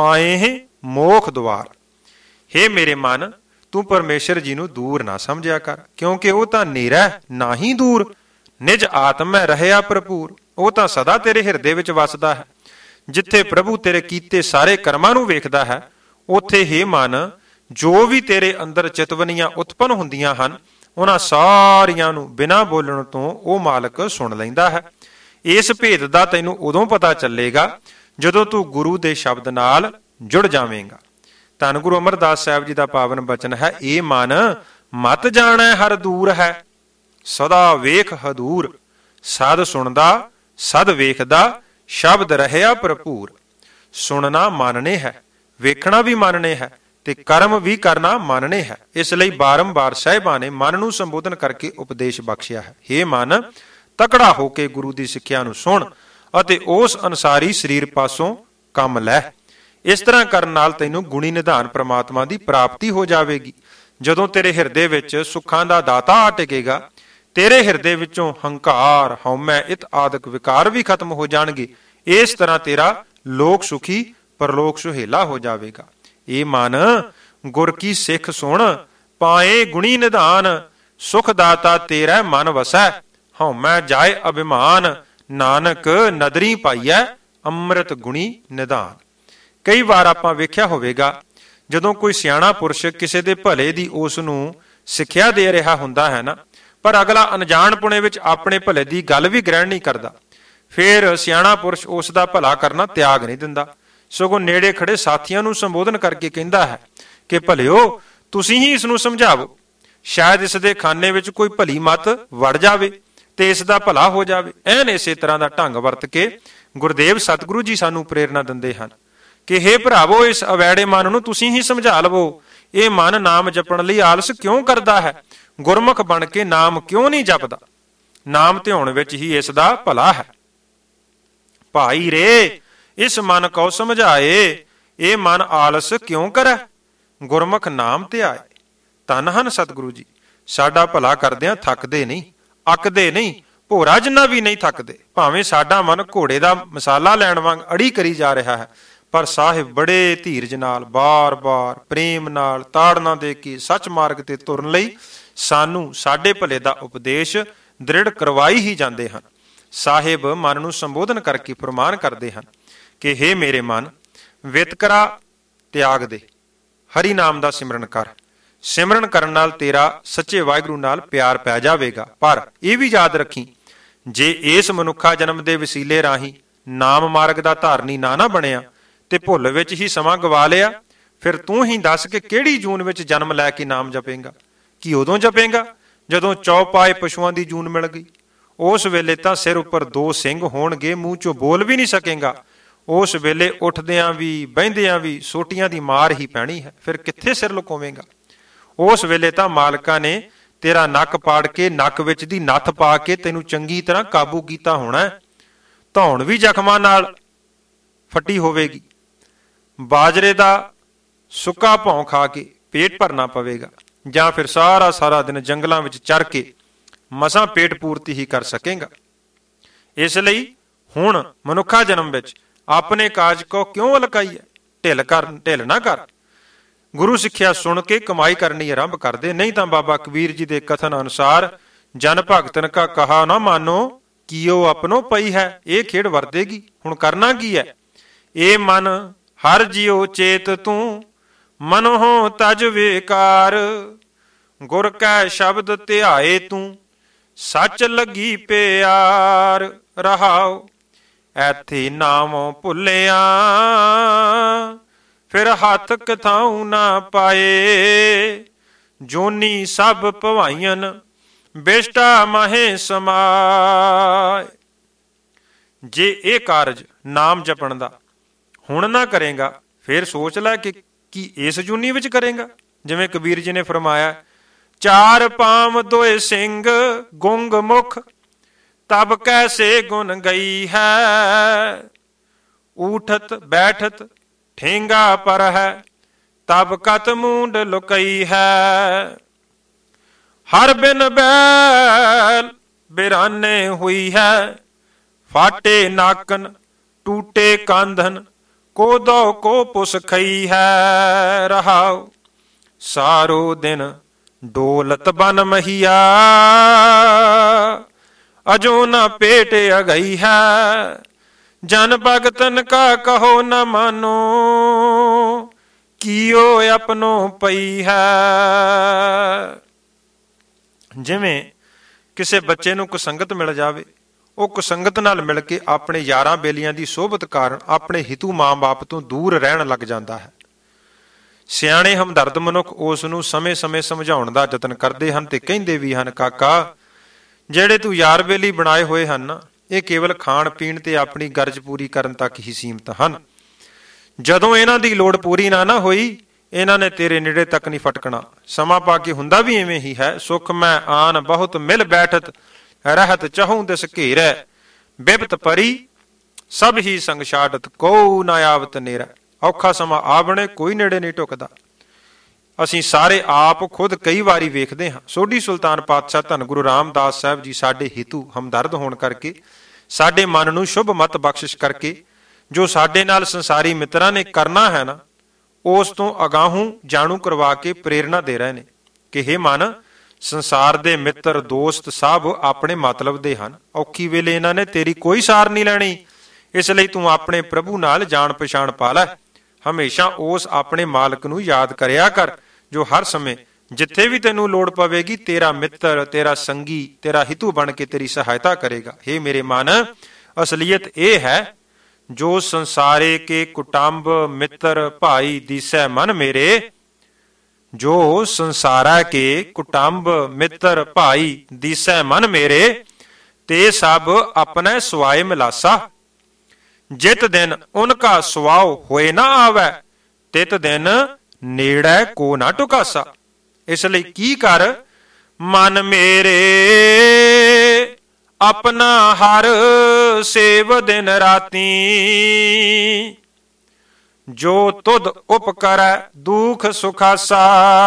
ਪਾਏ ਮੋਖ ਦੁਆਰ। ਹੇ ਮੇਰੇ ਮਨ, ਤੂੰ ਪਰਮੇਸ਼ਰ ਜੀ ਨੂੰ ਦੂਰ ਨਾ ਸਮਝਿਆ ਕਰ, ਕਿਉਂਕਿ ਉਹ ਤਾਂ ਨੇਰਾ ਨਾ ਹੀ ਦੂਰ। ਨਿਜ ਆਤਮ ਮੈਂ ਰਹਿਆ ਭਰਪੂਰ, ਉਹ ਤਾਂ ਸਦਾ ਤੇਰੇ ਹਿਰਦੇ ਵਿੱਚ ਵਸਦਾ ਹੈ। ਜਿੱਥੇ ਪ੍ਰਭੂ ਤੇਰੇ ਕੀਤੇ ਸਾਰੇ ਕਰਮਾਂ ਨੂੰ ਵੇਖਦਾ ਹੈ, ਉੱਥੇ ਹੀ ਮਨ ਜੋ ਵੀ ਤੇਰੇ ਅੰਦਰ ਚਿਤਵਨੀਆਂ ਉਤਪੰਨ ਹੁੰਦੀਆਂ ਹਨ, ਉਹਨਾਂ ਸਾਰੀਆਂ ਨੂੰ ਬਿਨਾਂ ਬੋਲਣ ਤੋਂ ਉਹ ਮਾਲਕ ਸੁਣ ਲੈਂਦਾ ਹੈ। ਇਸ ਭੇਦ ਦਾ ਤੈਨੂੰ ਉਦੋਂ ਪਤਾ ਚੱਲੇਗਾ ਜਦੋਂ ਤੂੰ ਗੁਰੂ ਦੇ ਸ਼ਬਦ ਨਾਲ ਜੁੜ ਜਾਵੇਂਗਾ। ਧੰਨ ਗੁਰੂ ਅਮਰਦਾਸ ਸਾਹਿਬ ਜੀ ਦਾ ਪਾਵਨ ਬਚਨ ਹੈ, ਇਹ ਮਨ ਮਤ ਜਾਣੈ ਹਰ ਦੂਰ ਹੈ, ਸਦਾ ਵੇਖ ਹਦੂਰ। ਸਦ ਸੁਣਦਾ, ਸਦ ਵੇਖਦਾ, ਸ਼ਬਦ ਰਹਿਆ ਭਰਪੂਰ। ਸੁਣਨਾ ਮੰਨਣੇ ਹੈ, ਵੇਖਣਾ ਵੀ ਮੰਨਣੇ ਹੈ, ਤੇ ਕਰਮ ਵੀ ਕਰਨਾ ਮੰਨਣੇ ਹੈ। ਇਸ ਲਈ ਬਾਰੰਬਾਰ ਸਾਹਿਬਾਂ ਨੇ ਮਨ ਨੂੰ ਸੰਬੋਧਨ ਕਰਕੇ ਉਪਦੇਸ਼ ਬਖਸ਼ਿਆ ਹੈ। ਹੇ ਮਨ, ਤਕੜਾ ਹੋ ਕੇ ਗੁਰੂ ਦੀ ਸਿੱਖਿਆ ਨੂੰ ਸੁਣ ਅਤੇ ਉਸ ਅਨੁਸਾਰੀ ਸਰੀਰ ਪਾਸੋਂ ਕੰਮ ਲੈ। ਇਸ ਤਰ੍ਹਾਂ ਕਰਨ ਨਾਲ ਤੈਨੂੰ ਗੁਣੀ ਨਿਧਾਨ ਪ੍ਰਮਾਤਮਾ ਦੀ ਪ੍ਰਾਪਤੀ ਹੋ ਜਾਵੇਗੀ। ਜਦੋਂ ਤੇਰੇ ਹਿਰਦੇ ਵਿੱਚ ਸੁੱਖਾਂ ਦਾ ਦਾਤਾ ਆ ਟਿਕੇਗਾ, ਤੇਰੇ ਹਿਰਦੇ ਵਿੱਚੋਂ ਹੰਕਾਰ, ਹਉਮੈ ਇਤ ਆਦਿਕ ਵਿਕਾਰ ਵੀ ਖਤਮ ਹੋ ਜਾਣਗੇ। ਇਸ ਤਰ੍ਹਾਂ ਤੇਰਾ ਲੋਕ ਸੁਖੀ, ਪਰਲੋਕ ਸੁਹੇਲਾ ਹੋ ਜਾਵੇਗਾ। ਇਹ ਮਨ, ਗੁਰ ਕੀ ਸਿੱਖ ਸੁਣ, ਪਾਏ ਗੁਣੀ ਨਿਧਾਨ। ਸੁਖ ਦਾਤਾ ਤੇਰਾ ਮਨ ਵਸੈ, ਹਉਮੈ ਜਾਏ ਅਭਿਮਾਨ। ਨਾਨਕ ਨਦਰੀ ਪਾਈਐ, ਅੰਮ੍ਰਿਤ ਗੁਣੀ ਨਿਧਾਨ। ਕਈ ਵਾਰ ਆਪਾਂ ਵੇਖਿਆ ਹੋਵੇਗਾ, ਜਦੋਂ ਕੋਈ ਸਿਆਣਾ ਪੁਰਸ਼ ਕਿਸੇ ਦੇ ਭਲੇ ਦੀ ਉਸ ਨੂੰ ਸਿੱਖਿਆ ਦੇ ਰਿਹਾ ਹੁੰਦਾ ਹੈ ਨਾ, ਪਰ ਅਗਲਾ ਅਣਜਾਣਪੁਣੇ ਵਿੱਚ ਆਪਣੇ ਭਲੇ ਦੀ ਗੱਲ ਵੀ ਗ੍ਰਹਿਣ ਨਹੀਂ ਕਰਦਾ, ਫਿਰ ਸਿਆਣਾ ਪੁਰਸ਼ ਉਸ ਦਾ ਭਲਾ ਕਰਨਾ ਤਿਆਗ ਨਹੀਂ ਦਿੰਦਾ, ਸਗੋਂ ਨੇੜੇ ਖੜੇ ਸਾਥੀਆਂ ਨੂੰ ਸੰਬੋਧਨ ਕਰਕੇ ਕਹਿੰਦਾ ਹੈ ਕਿ ਭਲਿਓ, ਤੁਸੀਂ ਹੀ ਇਸ ਨੂੰ ਸਮਝਾਵੋ, ਸ਼ਾਇਦ ਇਸ ਦੇ ਖਾਨੇ ਵਿੱਚ ਕੋਈ ਭਲੀ ਮੱਤ ਵੜ ਜਾਵੇ ਤੇ ਇਸ ਦਾ ਭਲਾ ਹੋ ਜਾਵੇ। ਐਨ ਇਸੇ ਤਰ੍ਹਾਂ ਦਾ ਢੰਗ ਵਰਤ ਕੇ ਗੁਰਦੇਵ ਸਤਿਗੁਰੂ ਜੀ ਸਾਨੂੰ ਪ੍ਰੇਰਨਾ ਦਿੰਦੇ ਹਨ ਕਿ ਹੇ ਭਰਾਵੋ, ਇਸ ਅਵੈੜੇ ਮਨ ਨੂੰ ਤੁਸੀਂ ਹੀ ਸਮਝਾ ਲਵੋ। ਇਹ ਮਨ ਨਾਮ ਜਪਣ ਲਈ ਆਲਸ ਕਿਉਂ ਕਰਦਾ ਹੈ? ਗੁਰਮੁਖ ਬਣ ਕੇ ਨਾਮ ਕਿਉਂ ਨਹੀਂ ਜਪਦਾ? ਨਾਮ ਧਿਆਉਣ ਵਿੱਚ ਹੀ ਇਸ ਦਾ ਭਲਾ ਹੈ। ਭਾਈ ਰੇ, ਇਸ ਮਨ ਕਉ ਸਮਝਾਏ, ਇਹ ਮਨ ਆਲਸ ਕਿਉਂ ਕਰੈ? ਗੁਰਮੁਖ ਨਾਮ ਧਿਆਏ। ਧੰਨ ਹਨ ਸਤਿਗੁਰੂ ਜੀ, ਸਾਡਾ ਭਲਾ ਕਰਦਿਆਂ ਥੱਕਦੇ ਨਹੀਂ, ਅੱਕਦੇ ਨਹੀਂ, ਭੋਰਾ ਜਿੰਨਾ ਵੀ ਨਹੀਂ ਥੱਕਦੇ। ਭਾਵੇਂ ਸਾਡਾ ਮਨ ਘੋੜੇ ਦਾ ਮਸਾਲਾ ਲੈਣ ਵਾਂਗ ਅੜੀ ਕਰੀ ਜਾ ਰਿਹਾ ਹੈ, ਪਰ ਸਾਹਿਬ ਬੜੇ ਧੀਰਜ ਨਾਲ, ਬਾਰ-ਬਾਰ ਪ੍ਰੇਮ ਨਾਲ ਤਾੜਨਾ ਦੇ ਕੇ ਸੱਚ ਮਾਰਗ ਤੇ ਤੁਰਨ ਲਈ ਸਾਨੂੰ ਸਾਡੇ ਭਲੇ ਦਾ ਉਪਦੇਸ਼ ਦ੍ਰਿੜ ਕਰਵਾਈ ਹੀ ਜਾਂਦੇ ਹਨ। ਸਾਹਿਬ ਮਨ ਨੂੰ ਸੰਬੋਧਨ ਕਰਕੇ ਫਰਮਾਨ ਕਰਦੇ ਹਨ ਕਿ ਹੇ ਮੇਰੇ ਮਨ, ਵਿਤਕਰਾ ਤਿਆਗ ਦੇ, ਹਰੀ ਨਾਮ ਦਾ ਸਿਮਰਨ ਕਰ। ਸਿਮਰਨ ਕਰਨ ਨਾਲ ਤੇਰਾ ਸੱਚੇ ਵਾਹਿਗੁਰੂ ਨਾਲ ਪਿਆਰ ਪੈ ਜਾਵੇਗਾ। ਪਰ ਇਹ ਵੀ ਯਾਦ ਰੱਖੀ, ਜੇ ਇਸ ਮਨੁੱਖਾ ਜਨਮ ਦੇ ਵਸੀਲੇ ਰਾਹੀਂ ਨਾਮ ਮਾਰਗ ਦਾ ਧਾਰਨੀ ਨਾ ਬਣਿਆ ਤੇ ਭੁੱਲ ਵਿੱਚ ਹੀ ਸਮਾਂ ਗਵਾ ਲਿਆ, ਫਿਰ ਤੂੰ ਹੀ ਦੱਸ ਕਿ ਕਿਹੜੀ ਜੂਨ ਵਿੱਚ ਜਨਮ ਲੈ ਕੇ ਨਾਮ ਜਪੇਂਗਾ? ਕੀ ਉਦੋਂ ਜਪੇਂਗਾ ਜਦੋਂ ਚੌਪਾਏ ਪਸ਼ੂਆਂ ਦੀ ਜੂਨ ਮਿਲ ਗਈ? ਉਸ ਵੇਲੇ ਤਾਂ ਸਿਰ ਉੱਪਰ 2 ਸਿੰਗ ਹੋਣਗੇ, ਮੂੰਹ ਚੋਂ ਬੋਲ ਵੀ ਨਹੀਂ ਸਕੇਂਗਾ। ਉਸ ਵੇਲੇ ਉੱਠਦਿਆਂ ਵੀ ਬਹਿੰਦਿਆਂ ਵੀ ਸੋਟੀਆਂ ਦੀ ਮਾਰ ਹੀ ਪੈਣੀ ਹੈ, ਫਿਰ ਕਿੱਥੇ ਸਿਰ ਲੁਕਾਵੇਂਗਾ? ਉਸ ਵੇਲੇ ਤਾਂ ਮਾਲਕਾਂ ਨੇ ਤੇਰਾ ਨੱਕ ਪਾੜ ਕੇ ਨੱਕ ਵਿੱਚ ਦੀ ਨੱਥ ਪਾ ਕੇ ਤੈਨੂੰ ਚੰਗੀ ਤਰ੍ਹਾਂ ਕਾਬੂ ਕੀਤਾ ਹੋਣਾ। ਧੌਣ ਵੀ ਜ਼ਖਮਾਂ ਨਾਲ ਫੱਟੀ ਹੋਵੇਗੀ। ਬਾਜਰੇ ਦਾ ਸੁੱਕਾ ਭੌਂ ਖਾ ਕੇ ਪੇਟ ਭਰਨਾ ਪਵੇਗਾ, ਜਾਂ ਫਿਰ ਸਾਰਾ ਦਿਨ ਜੰਗਲਾਂ ਵਿੱਚ ਚਰ ਕੇ ਮਸਾਂ ਪੇਟ ਪੂਰਤੀ ਹੀ ਕਰ ਸਕੇਗਾ। ਇਸ ਲਈ ਹੁਣ ਮਨੁੱਖਾ ਜਨਮ ਵਿੱਚ ਆਪਣੇ ਕਾਜ ਕੋ ਕਿਉਂ ਲਕਾਈਏ? ਢਿੱਲ ਨਾ ਕਰ। ਗੁਰੂ ਸਿੱਖਿਆ ਸੁਣ ਕੇ ਕਮਾਈ ਕਰਨੀ ਆਰੰਭ ਕਰਦੇ। ਨਹੀਂ ਤਾਂ ਬਾਬਾ ਕਬੀਰ ਜੀ ਦੇ ਕਥਨ ਅਨੁਸਾਰ ਜਨ ਭਗਤਨ ਕਾ ਕਹਾ ਨਾ ਮਾਨੋ, ਕੀਓ ਆਪਣੋ ਪਈ ਹੈ। ਇਹ ਖੇਡ ਵਰਤੇਗੀ। ਹੁਣ ਕਰਨਾ ਕੀ ਹੈ? ਇਹ ਮਨ ਹਰ ਜਿਉ ਚੇਤ ਤੂੰ, ਮਨੋਂ ਤਜ ਵੇਕਾਰ। ਗੁਰ ਕੈ ਸ਼ਬਦ ਧਿਆਏ ਤੂੰ, ਸੱਚ ਲੱਗੀ ਪਿਆਰ। ਰਹਾਉ ਐਥੇ ਨਾਮ ਭੁੱਲਿਆ, ਫਿਰ ਹੱਥ ਕਥਾਉ ਨਾ ਪਾਏ। ਜੋਨੀ ਸਭ ਭਵਾਈਆਂ, ਬਿਸ਼ਟਾ ਮਹੇ ਸਮਾਏ। ਜੇ ਇਹ ਕਾਰਜ ਨਾਮ ਜਪਣ ਦਾ ਹੁਣ ਨਾ ਕਰੇਗਾ, ਫਿਰ ਸੋਚ ਲੈ ਕਿ ਕੀ ਇਸ ਜੂਨੀ ਵਿੱਚ ਕਰੇਗਾ। ਜਿਵੇਂ ਕਬੀਰ ਜੀ ਨੇ ਫਰਮਾਇਆ, ਚਾਰ ਪਾਮ ਦੋਏ ਸਿੰਘ ਗੁੰਗ ਮੁਖ, ਤਬ ਕੈਸੇ ਗੁਣ ਗਈ ਹੈ। ਊਠਤ ਬੈਠਤ ਠੇਂਗਾ ਪਰ ਹੈ, ਤਬ ਕਤ ਮੂੰਡ ਲੁਕਈ ਹੈ। ਹਰ ਬਿਨ ਬੈਲ ਬਿਰਾਨੇ ਹੋਈ ਹੈ, ਫਾਟੇ ਨਾਕਨ ਟੂਟੇ ਕਾਂਧਨ, ਕੋਦੋ ਕੋ ਪੁਸ ਖਈ ਹੈ। ਰਹਾਉ ਸਾਰੋ ਦਿਨ ਡੋਲਤ ਬਨ ਮਹੀਆ, ਅਜੋ ਨਾ ਪੇਟ ਅਗਈ ਹੈ। ਜਨ ਭਗਤਨ ਕਾ ਕਹੋ ਨ ਮਾਨੋ, ਕੀਓ ਆਪਣੋ ਪਈ ਹੈ। ਜਿਵੇਂ ਕਿਸੇ ਬੱਚੇ ਨੂੰ ਕੁਸੰਗਤ ਮਿਲ ਜਾਵੇ, ਉਹ ਕੁਸੰਗਤ ਨਾਲ ਮਿਲ ਕੇ ਆਪਣੇ ਯਾਰਾਂ ਬੇਲੀਆਂ ਦੀ ਸੋਭਤ ਕਾਰਨ ਆਪਣੇ ਹਿਤੂ ਮਾਂ-ਬਾਪ ਤੋਂ ਦੂਰ ਰਹਿਣ ਲੱਗ ਜਾਂਦਾ ਹੈ। ਸਿਆਣੇ ਹਮਦਰਦ ਮਨੁੱਖ ਉਸ ਨੂੰ ਸਮੇਂ-ਸਮੇਂ ਸਮਝਾਉਣ ਦਾ ਯਤਨ ਕਰਦੇ ਹਨ ਤੇ ਕਹਿੰਦੇ ਵੀ ਹਨ, ਕਾਕਾ ਜਿਹੜੇ ਤੂੰ ਯਾਰ ਬੇਲੀ ਬਣਾਏ ਹੋਏ ਹਨ, ਇਹ ਕੇਵਲ ਖਾਣ ਪੀਣ ਤੇ ਆਪਣੀ ਗਰਜ ਪੂਰੀ ਕਰਨ ਤੱਕ ਹੀ ਸੀਮਤ ਹਨ। ਜਦੋਂ ਇਹਨਾਂ ਦੀ ਲੋੜ ਪੂਰੀ ਨਾ ਹੋਈ, ਇਹਨਾਂ ਨੇ ਤੇਰੇ ਨੇੜੇ ਤੱਕ ਨਹੀਂ ਫਟਕਣਾ। ਸਮਾਂ ਪਾ ਕੇ ਹੁੰਦਾ ਵੀ ਐਵੇਂ ਹੀ ਹੈ। ਸੁਖ ਮੈਂ ਆਨ ਬਹੁਤ ਮਿਲ ਬੈਠਤ, ਰਹਿਤ ਚਾਹੂੰ ਦਿਸ ਘੇਰੈ। ਬਿਪਤ ਪਰੀ ਸਭ ਹੀ ਸੰਗ ਛਾੜਤ, ਕੋ ਨਾ ਆਵਤ ਨੇਰਾ। ਔਖਾ ਸਮਾਂ ਆ ਬਣੇ, ਕੋਈ ਨੇੜੇ ਨਹੀਂ ਢੁਕਦਾ। ਅਸੀਂ ਸਾਰੇ ਆਪ ਖੁਦ ਕਈ ਵਾਰੀ ਵੇਖਦੇ ਹਾਂ। ਸੋਢੀ ਸੁਲਤਾਨ ਪਾਤਸ਼ਾਹ ਧੰਨ ਗੁਰੂ ਰਾਮਦਾਸ ਸਾਹਿਬ ਜੀ ਸਾਡੇ ਹਿਤੂ ਹਮਦਰਦ ਹੋਣ ਕਰਕੇ, ਸਾਡੇ ਮਨ ਨੂੰ ਸ਼ੁਭ ਮਤ ਬਖਸ਼ਿਸ਼ ਕਰਕੇ, ਜੋ ਸਾਡੇ ਨਾਲ ਸੰਸਾਰੀ ਮਿੱਤਰਾਂ ਨੇ ਕਰਨਾ ਹੈ ਨਾ, ਉਸ ਤੋਂ ਅਗਾਹੂ ਜਾਣੂ ਕਰਵਾ ਕੇ ਪ੍ਰੇਰਣਾ ਦੇ ਰਹੇ ਨੇ ਕਿ ਹੇ ਮਨ, ਸੰਸਾਰ ਦੇ ਮਿੱਤਰ ਦੋਸਤ ਸਭ ਆਪਣੇ ਮਤਲਬ ਦੇ ਹਨ। ਔਖੀ ਵੇਲੇ ਇਹਨਾਂ ਨੇ ਤੇਰੀ ਕੋਈ ਸਾਰ ਨਹੀਂ ਲੈਣੀ। ਇਸ ਲਈ ਤੂੰ ਆਪਣੇ ਪ੍ਰਭੂ ਨਾਲ ਜਾਣ ਪਛਾਣ ਪਾ ਲੈ। ਹਮੇਸ਼ਾ ਉਸ ਆਪਣੇ ਮਾਲਕ ਨੂੰ ਯਾਦ ਕਰਿਆ ਕਰ, ਜੋ ਹਰ ਸਮੇਂ ਜਿੱਥੇ ਵੀ ਤੈਨੂੰ ਲੋੜ ਪਵੇਗੀ ਤੇਰਾ ਮਿੱਤਰ, ਤੇਰਾ ਸੰਗੀ, ਤੇਰਾ ਹਿਤੂ ਬਣ ਕੇ ਤੇਰੀ ਸਹਾਇਤਾ ਕਰੇਗਾ। ਹੇ ਮੇਰੇ ਮਨ, ਅਸਲੀਅਤ ਇਹ ਹੈ, ਜੋ ਸੰਸਾਰੇ ਕੇ ਕੁਟੰਬ ਮਿੱਤਰ ਭਾਈ ਦੀਸੈ ਮਨ ਮੇਰੇ। ਜੋ ਸੰਸਾਰਾ ਕੇ ਕੁਟੰਬ ਮਿੱਤਰ ਭਾਈ ਦੀਸੈ ਮਨ ਮੇਰੇ, ਤੇ ਸਭ ਆਪਣੇ ਸਵਾਏ ਮਿਲਾਸਾ। ਜਿਤ ਦਿਨ ਉਨਕਾ ਸੁਆਉ ਹੋਏ ਨਾ ਆਵੈ, ਤਿਤ ਦਿਨ ਨੇੜੈ ਕੋ ਨਾ ਟੁਕਾਸਾ। ਇਸ ਲਈ ਕੀ ਕਰ, ਮਨ ਮੇਰੇ ਆਪਣਾ ਹਰ ਸੇਵ ਦਿਨ ਰਾਤੀ। ਜੋ ਤੁਧ ਉਪਕਰੈ ਦੁਖ ਸੁਖਾਸਾ।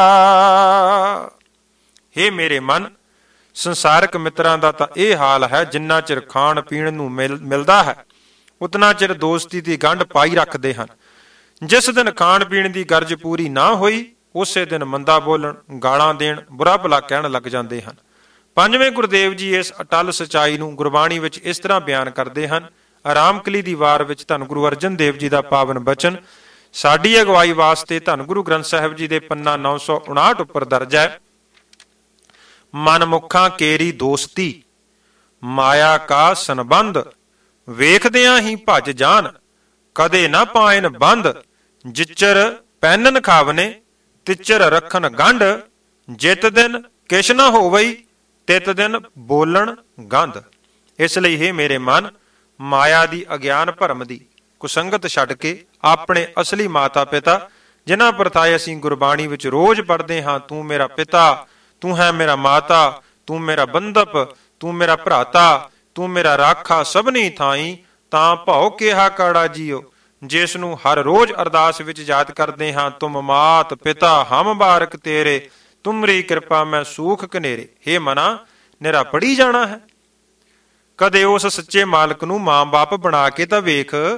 ਹੇ ਮੇਰੇ ਮਨ, ਸੰਸਾਰਕ ਮਿੱਤਰਾਂ ਦਾ ਤਾਂ ਇਹ ਹਾਲ ਹੈ, ਜਿੰਨਾ ਚਿਰ ਖਾਣ ਪੀਣ ਨੂੰ ਮਿਲਦਾ ਹੈ, ਉਤਨਾ ਚਿਰ ਦੋਸਤੀ ਦੀ ਗੰਢ ਪਾਈ ਰੱਖਦੇ ਹਨ। ਜਿਸ ਦਿਨ ਖਾਣ ਪੀਣ ਦੀ ਗਰਜ ਪੂਰੀ ਨਾ ਹੋਈ, ਉਸੇ ਦਿਨ ਮੰਦਾ ਬੋਲਣ, ਗਾਲਾਂ ਦੇਣ, ਬੁਰਾ ਭਲਾ ਕਹਿਣ ਲੱਗ ਜਾਂਦੇ ਹਨ। ਪੰਜਵੇਂ ਗੁਰਦੇਵ ਜੀ ਇਸ ਅਟਲ ਸਚਾਈ ਨੂੰ ਗੁਰਬਾਣੀ ਵਿੱਚ ਇਸ ਤਰ੍ਹਾਂ ਬਿਆਨ ਕਰਦੇ ਹਨ। ਆਰਾਮਕਲੀ ਦੀ ਵਾਰ ਵਿੱਚ ਧੰਨ ਗੁਰੂ ਅਰਜਨ ਦੇਵ ਜੀ ਦਾ ਪਾਵਨ ਬਚਨ ਸਾਡੀ ਅਗਵਾਈ ਵਾਸਤੇ ਧੰਨ ਗੁਰੂ ਗ੍ਰੰਥ ਸਾਹਿਬ ਜੀ ਦੇ ਪੰਨਾ 959 ਉੱਪਰ ਦਰਜ ਹੈ। ਮਨਮੁਖਾਂ ਕੇਰੀ ਦੋਸਤੀ, ਮਾਇਆ ਕਾ ਸੰਬੰਧ, ਵੇਖਦਿਆਂ ਹੀ ਭੱਜ ਜਾਣ, ਕਦੇ ਨਾ ਪਾਇਨ ਬੰਦ। ਜਿਚਰ ਪੈਨਨ ਖਾਵਨੇ, ਤਿਚਰ ਰੱਖਣ ਗੰਢ। ਜਿਤ ਦਿਨ ਕਿਛ ਨਾ ਹੋਵਈ, ਤਿਤ ਦਿਨ ਬੋਲਣ ਗੰਧ। ਇਸ ਲਈ ਹੇ ਮੇਰੇ ਮਨ, ਮਾਇਆ ਦੀ, ਅਗਿਆਨ ਭਰਮ ਦੀ ਕੁਸੰਗਤ ਛੱਡ ਕੇ ਆਪਣੇ ਅਸਲੀ ਮਾਤਾ ਪਿਤਾ, ਜਿਨ੍ਹਾਂ ਪ੍ਰਥਾਏ ਅਸੀਂ ਗੁਰਬਾਣੀ ਵਿੱਚ ਰੋਜ਼ ਪੜ੍ਹਦੇ ਹਾਂ, ਤੂੰ ਮੇਰਾ ਪਿਤਾ, ਤੂੰ ਹੈ ਮੇਰਾ ਮਾਤਾ, ਤੂੰ ਮੇਰਾ ਬੰਧਪ, ਤੂੰ ਮੇਰਾ ਭਰਾਤਾ, ਤੂੰ ਮੇਰਾ ਰਾਖਾ ਸਭਨੀ ਥਾਈ, ਤਾਂ ਭਉ ਕਿਹਾ ਕਾੜਾ ਜੀਓ। ਜਿਸ ਨੂੰ ਹਰ ਰੋਜ਼ ਅਰਦਾਸ ਵਿੱਚ ਯਾਦ ਕਰਦੇ ਹਾਂ, ਤੁਮ ਮਾਤ ਪਿਤਾ ਹਮ ਬਾਰਕ ਤੇਰੇ, ਤੁਮਰੀ ਕਿਰਪਾ ਮੈਂ ਸੂਖ ਕਨੇਰੇ। ਹੇ ਮਨਾ, ਨਿਰਾ ਪੜੀ ਜਾਣਾ ਹੈ। ਕਦੇ ਉਸ ਸੱਚੇ ਮਾਲਕ ਨੂੰ ਮਾਂ ਬਾਪ ਬਣਾ ਕੇ ਤਾਂ ਵੇਖ,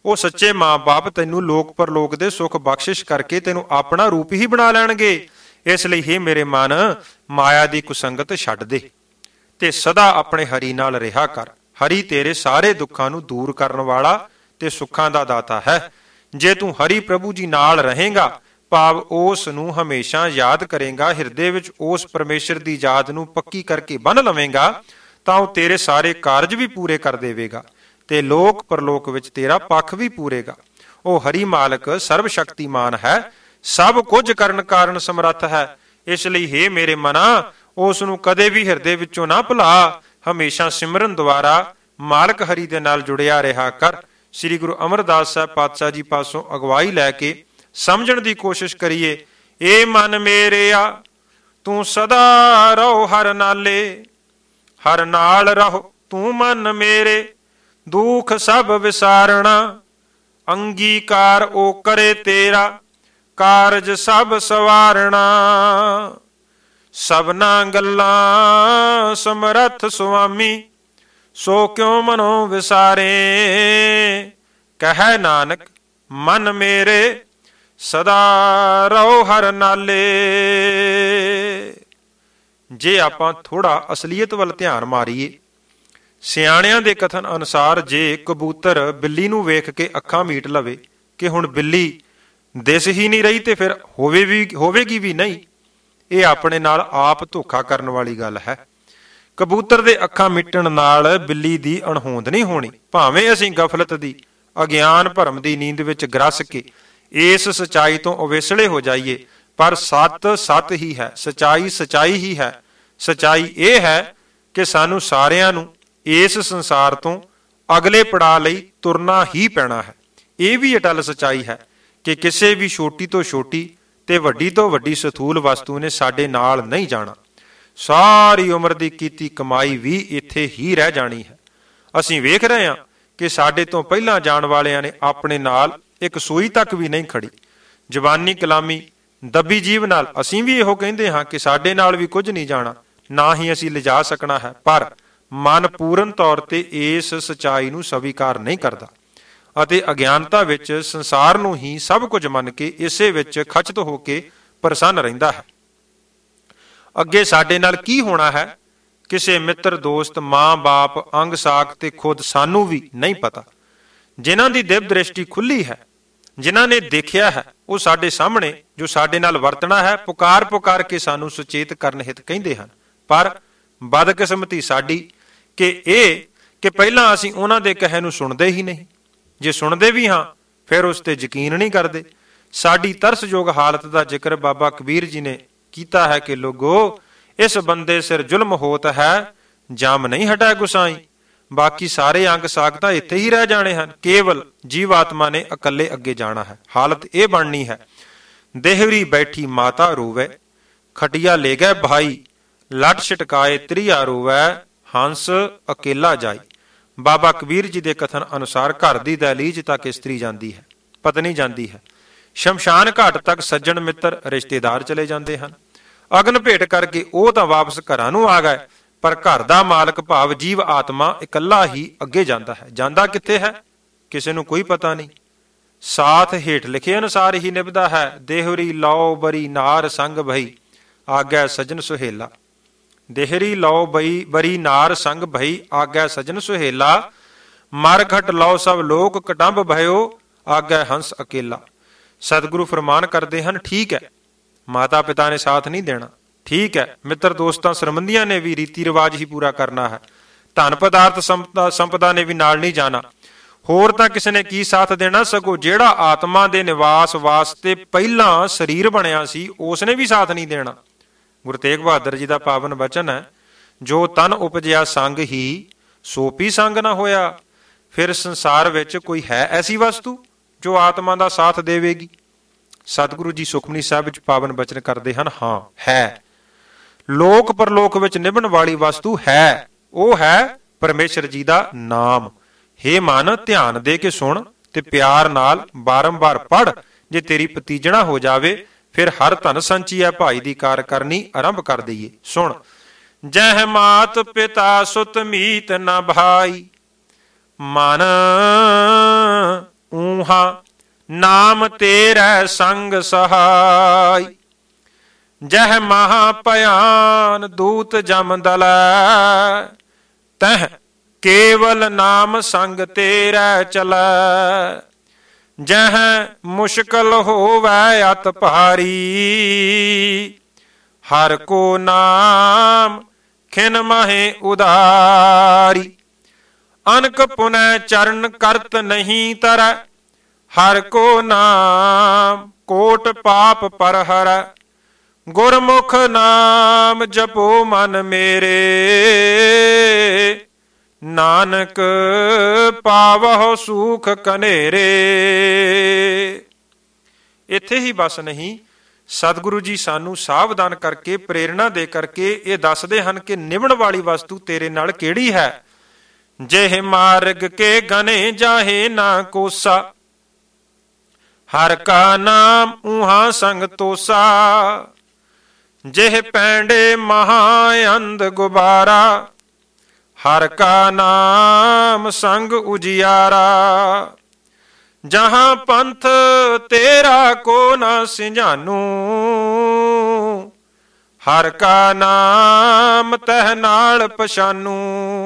ਉਹ ਸੱਚੇ ਮਾਂ-ਬਾਪ ਤੈਨੂੰ ਲੋਕ ਪਰਲੋਕ ਦੇ ਸੁੱਖ ਬਖਸ਼ਿਸ਼ ਕਰਕੇ ਤੈਨੂੰ ਆਪਣਾ ਰੂਪ ਹੀ ਬਣਾ ਲੈਣਗੇ। ਇਸ ਲਈ ਹੇ ਮੇਰੇ ਮਨ, ਮਾਇਆ ਦੀ ਕੁਸੰਗਤ ਛੱਡ ਦੇ ਤੇ ਸਦਾ ਆਪਣੇ ਹਰੀ ਨਾਲ ਰਿਹਾ ਕਰ। ਹਰੀ ਤੇਰੇ ਸਾਰੇ ਦੁੱਖਾਂ ਨੂੰ ਦੂਰ ਕਰਨ ਵਾਲਾ ਤੇ ਸੁੱਖਾਂ ਦਾ ਦਾਤਾ ਹੈ। ਜੇ ਤੂੰ ਹਰੀ ਪ੍ਰਭੂ ਜੀ ਨਾਲ ਰਹੇਗਾ, ਭਾਵ ਉਸ ਨੂੰ ਹਮੇਸ਼ਾ ਯਾਦ ਕਰੇਗਾ, ਹਿਰਦੇ ਵਿੱਚ ਉਸ ਪਰਮੇਸ਼ਰ ਦੀ ਯਾਦ ਨੂੰ ਪੱਕੀ ਕਰਕੇ ਬੰਨ੍ਹ ਲਵੇਂਗਾ, ਤਾਂ ਉਹ ਤੇਰੇ ਸਾਰੇ ਕਾਰਜ ਵੀ ਪੂਰੇ ਕਰ ਦੇਵੇਗਾ ਤੇ ਲੋਕ ਪਰਲੋਕ ਵਿੱਚ ਤੇਰਾ ਪੱਖ ਵੀ ਪੂਰੇਗਾ। ਉਹ ਹਰੀ ਮਾਲਕ ਸਰਬ ਸ਼ਕਤੀਮਾਨ ਹੈ, ਸਭ ਕੁਝ ਕਰਨ ਕਾਰਨ ਸਮਰੱਥ ਹੈ। ਇਸ ਲਈ ਹੇ ਮੇਰੇ ਮਨਾ, ਉਸ ਨੂੰ ਕਦੇ ਵੀ ਹਿਰਦੇ ਵਿੱਚੋਂ ਨਾ ਭੁਲਾ, ਹਮੇਸ਼ਾ ਸਿਮਰਨ ਦੁਆਰਾ ਮਾਲਕ ਹਰੀ ਦੇ ਨਾਲ ਜੁੜਿਆ ਰਿਹਾ ਕਰ। ਸ੍ਰੀ ਗੁਰੂ ਅਮਰਦਾਸ ਸਾਹਿਬ ਪਾਤਸ਼ਾਹ ਜੀ ਪਾਸੋਂ ਅਗਵਾਈ ਲੈ ਕੇ ਸਮਝਣ ਦੀ ਕੋਸ਼ਿਸ਼ ਕਰੀਏ। ਏ ਮਨ ਮੇਰਿਆ ਤੂੰ ਸਦਾ ਰਹੋ ਹਰ ਨਾਲੇ, ਹਰ ਨਾਲ ਰਹੋ ਤੂੰ ਮਨ ਮੇਰੇ, ਦੁੱਖ ਸਭ ਵਿਸਾਰਣਾ, ਅੰਗੀਕਾਰ ਉਹ ਕਰੇ ਤੇਰਾ, ਕਾਰਜ ਸਭ ਸਵਾਰਣਾ। ਸਭਨਾ ਗੱਲਾਂ ਸਮਰੱਥ ਸੁਆਮੀ, ਸੋ ਕਿਉ ਮਨੋ ਵਿਸਾਰੇ। ਕਹੈ ਨਾਨਕ ਮਨ ਮੇਰੇ, ਸਦਾ ਰਹੋ ਹਰ ਨਾਲੇ। ਜੇ ਆਪਾਂ ਥੋੜਾ ਅਸਲੀਅਤ ਵੱਲ ਧਿਆਨ ਮਾਰੀਏ, ਸਿਆਣਿਆਂ ਦੇ ਕਥਨ ਅਨੁਸਾਰ ਜੇ ਕਬੂਤਰ ਬਿੱਲੀ ਨੂੰ ਵੇਖ ਕੇ ਅੱਖਾਂ ਮੀਟ ਲਵੇ ਕਿ ਹੁਣ ਬਿੱਲੀ ਦਿਸ ਹੀ ਨਹੀਂ ਰਹੀ ਤੇ ਫਿਰ ਹੋਵੇਗੀ ਵੀ ਨਹੀਂ, ਇਹ ਆਪਣੇ ਨਾਲ ਆਪ ਧੋਖਾ ਕਰਨ ਵਾਲੀ ਗੱਲ ਹੈ। ਕਬੂਤਰ ਦੇ ਅੱਖਾਂ ਮਿਟਣ ਨਾਲ ਬਿੱਲੀ ਦੀ ਅਣਹੋਂਦ ਨਹੀਂ ਹੋਣੀ। ਭਾਵੇਂ ਅਸੀਂ ਗਫਲਤ ਦੀ, ਅਗਿਆਨ ਭਰਮ ਦੀ ਨੀਂਦ ਵਿੱਚ ਗਰਸ ਕੇ ਇਸ ਸਚਾਈ ਤੋਂ ਅਵੇਸਲੇ ਹੋ ਜਾਈਏ, ਪਰ ਸੱਤ ਸੱਤ ਹੀ ਹੈ, ਸਚਾਈ ਸਚਾਈ ਹੀ ਹੈ। ਸਚਾਈ ਇਹ ਹੈ ਕਿ ਸਾਨੂੰ ਸਾਰਿਆਂ ਨੂੰ ਇਸ ਸੰਸਾਰ ਤੋਂ ਅਗਲੇ ਪੜਾਅ ਲਈ ਤੁਰਨਾ ਹੀ ਪੈਣਾ ਹੈ। ਇਹ ਵੀ ਅਟਲ ਸਚਾਈ ਹੈ ਕਿ ਕਿਸੇ ਵੀ ਛੋਟੀ ਤੋਂ ਛੋਟੀ ਤੇ ਵੱਡੀ ਤੋਂ ਵੱਡੀ ਸਥੂਲ ਵਸਤੂ ਨੇ ਸਾਡੇ ਨਾਲ ਨਹੀਂ ਜਾਣਾ। ਸਾਰੀ ਉਮਰ ਦੀ ਕੀਤੀ ਕਮਾਈ ਵੀ ਇੱਥੇ ਹੀ ਰਹਿ ਜਾਣੀ ਹੈ। ਅਸੀਂ ਵੇਖ ਰਹੇ ਹਾਂ ਕਿ ਸਾਡੇ ਤੋਂ ਪਹਿਲਾਂ ਜਾਣ ਵਾਲਿਆਂ ਨੇ ਆਪਣੇ ਨਾਲ ਇੱਕ ਸੂਈ ਤੱਕ ਵੀ ਨਹੀਂ ਖੜੀ। ਜਵਾਨੀ ਕਲਾਮੀ ਦੱਬੀ ਜੀਵ ਨਾਲ ਅਸੀਂ ਵੀ ਇਹੋ ਕਹਿੰਦੇ ਹਾਂ ਕਿ ਸਾਡੇ ਨਾਲ ਵੀ ਕੁਝ ਨਹੀਂ ਜਾਣਾ, ਨਾ ਹੀ ਅਸੀਂ ਲਿਜਾ ਸਕਣਾ ਹੈ, ਪਰ ਮਨ ਪੂਰਨ ਤੌਰ ਤੇ ਇਸ ਸਚਾਈ ਨੂੰ ਸਵੀਕਾਰ ਨਹੀਂ ਕਰਦਾ ਅਤੇ ਅਗਿਆਨਤਾ ਵਿੱਚ ਸੰਸਾਰ ਨੂੰ ਹੀ ਸਭ ਕੁਝ ਮੰਨ ਕੇ ਇਸੇ ਵਿੱਚ ਖਚਤ ਹੋ ਕੇ ਪ੍ਰਸੰਨ ਰਹਿੰਦਾ ਹੈ। ਅੱਗੇ ਸਾਡੇ ਨਾਲ ਕੀ ਹੋਣਾ ਹੈ, ਕਿਸੇ ਮਿੱਤਰ, ਦੋਸਤ, ਮਾਂ-ਬਾਪ, ਅੰਗ ਸਾਕ ਤੇ ਖੁਦ ਸਾਨੂੰ ਵੀ ਨਹੀਂ ਪਤਾ। ਜਿਨ੍ਹਾਂ ਦੀ ਦਿਵ ਦ੍ਰਿਸ਼ਟੀ ਖੁੱਲੀ ਹੈ, ਜਿਨ੍ਹਾਂ ਨੇ ਦੇਖਿਆ ਹੈ, ਉਹ ਸਾਡੇ ਸਾਹਮਣੇ ਜੋ ਸਾਡੇ ਨਾਲ ਵਰਤਣਾ ਹੈ ਪੁਕਾਰ ਪੁਕਾਰ ਕੇ ਸਾਨੂੰ ਸੁਚੇਤ ਕਰਨ ਹਿਤ ਕਹਿੰਦੇ ਹਨ। ਪਰ ਬਦਕਿਸਮਤੀ ਸਾਡੀ ਕਿ ਪਹਿਲਾਂ ਅਸੀਂ ਉਹਨਾਂ ਦੇ ਕਹੇ ਨੂੰ ਸੁਣਦੇ ਹੀ ਨਹੀਂ। ਜੇ ਸੁਣਦੇ ਵੀ ਹਾਂ ਫਿਰ ਉਸ ਤੇ ਯਕੀਨ ਨਹੀਂ ਕਰਦੇ। ਸਾਡੀ ਤਰਸਯੋਗ ਹਾਲਤ ਦਾ ਜ਼ਿਕਰ ਬਾਬਾ ਕਬੀਰ ਜੀ ਨੇ ਕੀਤਾ ਹੈ ਕਿ ਲੋਗੋ, ਇਸ ਬੰਦੇ ਸਿਰ ਜ਼ੁਲਮ ਹੋਤ ਹੈ, ਜਮ ਨਹੀਂ ਹਟਾ ਗੁਸਾਈ। ਬਾਕੀ ਸਾਰੇ ਅੰਗ ਸਾਕ ਤਾਂ ਇੱਥੇ ਹੀ ਰਹਿ ਜਾਣੇ ਹਨ, ਕੇਵਲ ਜੀਵ ਆਤਮਾ ਨੇ ਇਕੱਲੇ ਅੱਗੇ ਜਾਣਾ ਹੈ। ਹਾਲਤ ਇਹ ਬਣਨੀ ਹੈ, ਦੇਹਰੀ ਬੈਠੀ ਮਾਤਾ ਰੋਵੇ, ਖਟਿਆ ਲੈ ਗਏ ਭਾਈ, ਲੱਟ ਛਟਕਾਏ ਤ੍ਰਿਆ ਰੋਵੇ, ਹੰਸ ਅਕੇਲਾ ਜਾਈ। ਬਾਬਾ ਕਬੀਰ ਜੀ ਦੇ ਕਥਨ ਅਨੁਸਾਰ ਘਰ ਦੀ ਦਹਲੀਜ਼ ਤੱਕ ਇਸਤਰੀ ਜਾਂਦੀ ਹੈ, ਪਤਨੀ ਜਾਂਦੀ ਹੈ, ਸ਼ਮਸ਼ਾਨ ਘਾਟ ਤੱਕ ਸੱਜਣ ਮਿੱਤਰ ਰਿਸ਼ਤੇਦਾਰ ਚਲੇ ਜਾਂਦੇ ਹਨ। ਅਗਨ ਭੇਟ ਕਰਕੇ ਉਹ ਤਾਂ ਵਾਪਸ ਘਰਾਂ ਨੂੰ ਆ ਗਏ, ਪਰ ਘਰ ਦਾ ਮਾਲਕ ਭਾਵ ਜੀਵ ਆਤਮਾ ਇਕੱਲਾ ਹੀ ਅੱਗੇ ਜਾਂਦਾ ਹੈ। ਜਾਂਦਾ ਕਿੱਥੇ ਹੈ ਕਿਸੇ ਨੂੰ ਕੋਈ ਪਤਾ ਨਹੀਂ। ਸਾਥ ਹੇਠ ਲਿਖੇ ਅਨੁਸਾਰ ਹੀ ਨਿਭਦਾ ਹੈ। ਦੇਹਰੀ ਲਓ ਬਰੀ ਨਾਰ ਸੰਗ ਭਈ, ਆਗੈ ਸਜਨ ਸੁਹੇਲਾ। ਦੇਹਰੀ ਲਓ ਬਰੀ ਨਾਰ ਸੰਗ ਭਈ, ਆਗੈ ਸਜਨ ਸੁਹੇਲਾ। ਮਰ ਘਟ ਲਓ ਸਭ ਲੋਕ ਕਟੰਬ ਭਇਓ, ਆਗੈ ਹੰਸ ਅਕੇਲਾ। ਸਤਿਗੁਰੂ ਫਰਮਾਨ ਕਰਦੇ ਹਨ, ਠੀਕ ਹੈ ਮਾਤਾ ਪਿਤਾ ਨੇ ਸਾਥ ਨਹੀਂ ਦੇਣਾ, ਠੀਕ ਹੈ ਮਿੱਤਰ ਦੋਸਤਾਂ ਸਰਬੰਧੀਆਂ ਨੇ ਵੀ ਰੀਤੀ ਰਿਵਾਜ ਹੀ ਪੂਰਾ ਕਰਨਾ ਹੈ, ਧਨ ਪਦਾਰਥ ਸੰਪਦਾ ਨੇ ਵੀ ਨਾਲ ਨਹੀਂ ਜਾਣਾ, ਹੋਰ ਤਾਂ ਕਿਸੇ ਨੇ ਕੀ ਸਾਥ ਦੇਣਾ। ਸਗੋਂ ਜਿਹੜਾ ਆਤਮਾ ਦੇ ਨਿਵਾਸ ਵਾਸਤੇ ਪਹਿਲਾਂ ਸਰੀਰ ਬਣਿਆ ਸੀ ਉਸ ਨੇ ਵੀ ਸਾਥ ਨਹੀਂ ਦੇਣਾ। ਗੁਰੂ ਤੇਗ ਬਹਾਦਰ ਜੀ ਦਾ ਪਾਵਨ ਬਚਨ ਹੈ, ਜੋ ਤਨ ਉਪਜਿਆ ਸੰਗ ਹੀ ਸੋ ਪੀ ਸੰਗ ਨਾ ਹੋਇਆ। ਫਿਰ ਸੰਸਾਰ ਵਿੱਚ ਕੋਈ ਹੈ ਐਸੀ ਵਸਤੂ ਜੋ ਆਤਮਾ ਦਾ ਸਾਥ ਦੇਵੇਗੀ? ਸਤਿਗੁਰੂ ਜੀ ਸੁਖਮਨੀ ਸਾਹਿਬ ਵਿੱਚ ਪਾਵਨ ਬਚਨ ਕਰਦੇ ਹਨ, ਹਾਂ ਹੈ। ਲੋਕ ਪਰਲੋਕ ਵਿੱਚ ਨਿਭਣ ਵਾਲੀ ਵਸਤੂ ਹੈ, ਉਹ ਹੈ ਪਰਮੇਸ਼ਰ ਜੀ ਦਾ ਨਾਮ। ਹੇ ਮਨ, ਧਿਆਨ ਦੇ ਕੇ ਸੁਣ ਤੇ ਪਿਆਰ ਨਾਲ ਬਾਰੰਬਾਰ ਪੜ੍ਹ। ਜੇ ਤੇਰੀ ਪਤੀਜਣਾ ਹੋ ਜਾਵੇ ਫਿਰ ਹਰ ਧਨ ਸੰਚੀਐ ਭਾਈ ਦੀ ਕਾਰ ਕਰਨੀ ਆਰੰਭ ਕਰ ਦਈਏ। ਸੁਣ, ਜਹ ਮਾਤ ਪਿਤਾ ਸੁਤ ਮੀਤ ਨ ਭਾਈ, ਮਨ ਊਹਾਂ ਨਾਮ ਤੇਰੇ ਸੰਗ ਸਹਾਈ। ਜਹ ਮਹਾ ਭਿਆਨ ਦੂਤ ਜਮ ਦਲੈ, ਤਹ ਕੇਵਲ ਨਾਮ ਸੰਗ ਤੇਰੇ ਚਲੈ। ਜਹ ਮੁਸ਼ਕਲ ਹੋਵੈ ਅਤ ਭਾਰੀ, ਹਰ ਕੋ ਨਾਮ ਖਿਨ ਮਹੇ ਉਦਾਰੀ। ਅਨਕ ਪੁਨੈ ਚਰਨ ਕਰਤ ਨਹੀਂ ਤਰੈ, ਹਰ ਕੋ ਨਾਮ ਕੋਟ ਪਾਪ ਪਰ ਹਰੈ। ਗੁਰਮੁਖ ਨਾਮ ਜਪੋ ਮਨ ਮੇਰੇ, ਨਾਨਕ ਪਾਵਹੁ ਸੂਖ ਕਨੇਰੇ। ਇੱਥੇ ਹੀ ਬਸ ਨਹੀਂ, ਸਤਿਗੁਰੂ ਜੀ ਸਾਨੂੰ ਸਾਵਧਾਨ ਕਰਕੇ, ਪ੍ਰੇਰਣਾ ਦੇ ਕਰਕੇ ਇਹ ਦੱਸਦੇ ਹਨ ਕਿ ਨਿਭਣ ਵਾਲੀ ਵਸਤੂ ਤੇਰੇ ਨਾਲ ਕਿਹੜੀ ਹੈ। ਜਿਹ ਮਾਰਗ ਕੇ ਗਨੇ ਜਾਹੇ ਨਾ ਕੋਸਾ, ਹਰ ਕਾ ਨਾਮ ਊਹਾਂ ਸੰਗ ਤੋਸਾ। ਜਿਹ ਪੈਂਡੇ ਮਹਾ ਅੰਧ ਗੁਬਾਰਾ, ਹਰ ਕਾ ਨਾਮ ਸੰਗ ਉਜਿਆਰਾ। ਜਹਾਂ ਪੰਥ ਤੇਰਾ ਕੋ ਨਾ ਸਿੰਜਾਨੂ, ਹਰ ਕਾ ਨਾਮ ਤਹ ਨਾਲ ਪਛਾਨੂ।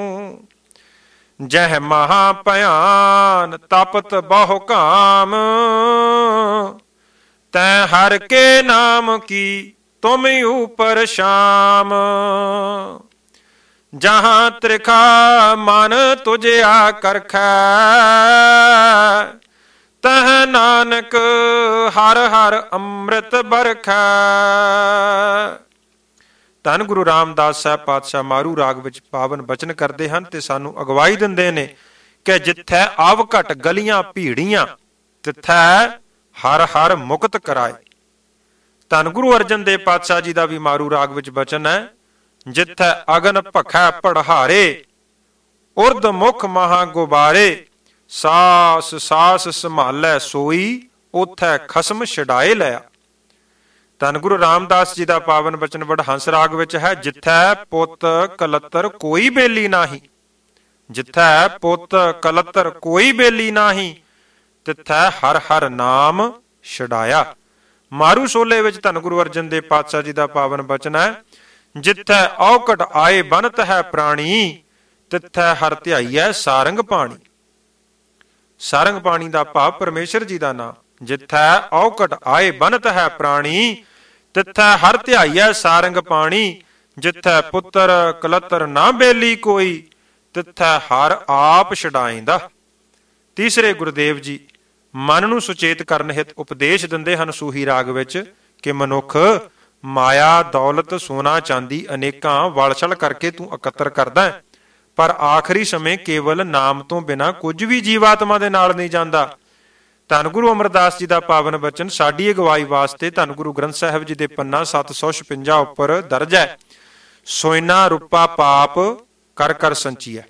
ਜਹ ਮਹਾ ਭਿਆਨ ਤਪਤ ਬਹੁ ਕਾਮ, ਤੈ ਹਰ ਕੇ ਨਾਮ ਕੀ ਤੁਮ ਉਪਰ ਸ਼ਾਮ। ਜਹਾਂ ਤ੍ਰਿਖਾ ਮਨ ਤੁਝਿਆ ਕਰਖੈ, ਤਹ ਨਾਨਕ ਹਰ ਹਰ ਅੰਮ੍ਰਿਤ ਬਰਖੈ। ਧੰਨ ਗੁਰੂ ਰਾਮਦਾਸ ਸਾਹਿਬ ਪਾਤਸ਼ਾਹ ਮਾਰੂ ਰਾਗ ਵਿੱਚ ਪਾਵਨ ਬਚਨ ਕਰਦੇ ਹਨ ਤੇ ਸਾਨੂੰ ਅਗਵਾਈ ਦਿੰਦੇ ਨੇ ਕਿ ਜਿੱਥੈ ਆਵ ਘਟ ਗਲੀਆਂ ਭੀੜੀਆਂ, ਤਿੱਥੈ ਹਰ ਹਰ ਮੁਕਤ ਕਰਾਏ। ਧੰਨ ਗੁਰੂ ਅਰਜਨ ਦੇਵ ਪਾਤਸ਼ਾਹ ਜੀ ਦਾ ਵੀ ਮਾਰੂ ਰਾਗ ਵਿੱਚ ਬਚਨ ਹੈ, ਜਿੱਥੈ ਅਗਨ ਭਖੈ ਪੜਹਾਰੇ, ਉਰਦ ਮੁਖ ਮਹਾ ਗੁਬਾਰੇ। ਸਾਸ ਸਾਸ ਸੰਭਾਲੈ ਸੋਈ, ਉਥੈ ਖਸਮ ਛਡਾਏ ਲਿਆ। ਧੰਨ ਗੁਰੂ ਰਾਮਦਾਸ ਜੀ ਦਾ ਪਾਵਨ ਬਚਨ ਵਡਹੰਸ ਰਾਗ ਵਿੱਚ ਹੈ, ਜਿੱਥੈ ਪੁੱਤ ਕਲੱਤਰ ਕੋਈ ਬੇਲੀ ਨਾਹੀ। ਜਿੱਥੈ ਪੁੱਤ ਕਲੱਤਰ ਕੋਈ ਬੇਲੀ ਨਾਹੀ, ਤਿੱਥੈ ਹਰ ਹਰ ਨਾਮ ਛਡਾਇਆ। ਮਾਰੂ ਸੋਲੇ ਵਿੱਚ ਧੰਨ ਗੁਰੂ ਅਰਜਨ ਦੇਵ ਪਾਤਸ਼ਾਹ ਜੀ ਦਾ ਪਾਵਨ ਬਚਨ ਹੈ, ਜਿੱਥੈ ਔਕਟ ਆਏ ਬਨਤ ਹੈ ਪ੍ਰਾਣੀ, ਤਿੱਥੈ ਹਰ ਧਿਆਈਐ ਸਾਰੰਗ ਪਾਣੀ। ਸਾਰੰਗ ਪਾਣੀ ਦਾ ਭਾਵ ਪਰਮੇਸ਼ਰ ਜੀ ਦਾ ਨਾਮ। ਜਿੱਥੈ ਔਕਟ ਆਏ ਬਨਤ ਹੈ ਪ੍ਰਾਣੀ, ਤਿੱਥੈ ਹਰ ਧਿਆਈਐ ਸਾਰੰਗ ਪਾਣੀ। ਜਿੱਥੈ ਪੁੱਤਰ ਕਲੱਤਰ ਨਾ ਬੇਲੀ ਕੋਈ, ਤਿੱਥੈ ਹਰ ਆਪ ਛਡਾਇਂਦਾ। ਤੀਸਰੇ ਗੁਰਦੇਵ ਜੀ ਮਨ ਨੂੰ ਸੁਚੇਤ ਕਰਨ ਹਿਤ ਉਪਦੇਸ਼ ਦਿੰਦੇ ਹਨ ਸੂਹੀ ਰਾਗ ਵਿੱਚ ਕਿ ਮਨੁੱਖ, ਮਾਇਆ ਦੌਲਤ ਸੋਨਾ ਚਾਂਦੀ ਅਨੇਕਾਂ ਵਲਛਲ ਕਰਕੇ ਤੂੰ ਇਕੱਤਰ ਕਰਦਾ ਹੈ, ਪਰ ਆਖਰੀ ਸਮੇਂ ਕੇਵਲ ਨਾਮ ਤੋਂ ਬਿਨਾਂ ਕੁਝ ਵੀ ਜੀਵਾਤਮਾ ਦੇ ਨਾਲ ਨਹੀਂ ਜਾਂਦਾ। ਧੰਨ ਗੁਰੂ ਅਮਰਦਾਸ ਜੀ ਦਾ ਪਾਵਨ ਬਚਨ ਸਾਡੀ ਅਗਵਾਈ ਵਾਸਤੇ ਧੰਨ ਗੁਰੂ ਗ੍ਰੰਥ ਸਾਹਿਬ ਜੀ ਦੇ ਪੰਨਾ 756 ਉੱਪਰ ਦਰਜ ਹੈ। ਸੋਇਨਾ ਰੂਪਾ ਪਾਪ ਕਰ ਕਰ ਸੰਚੀਐ।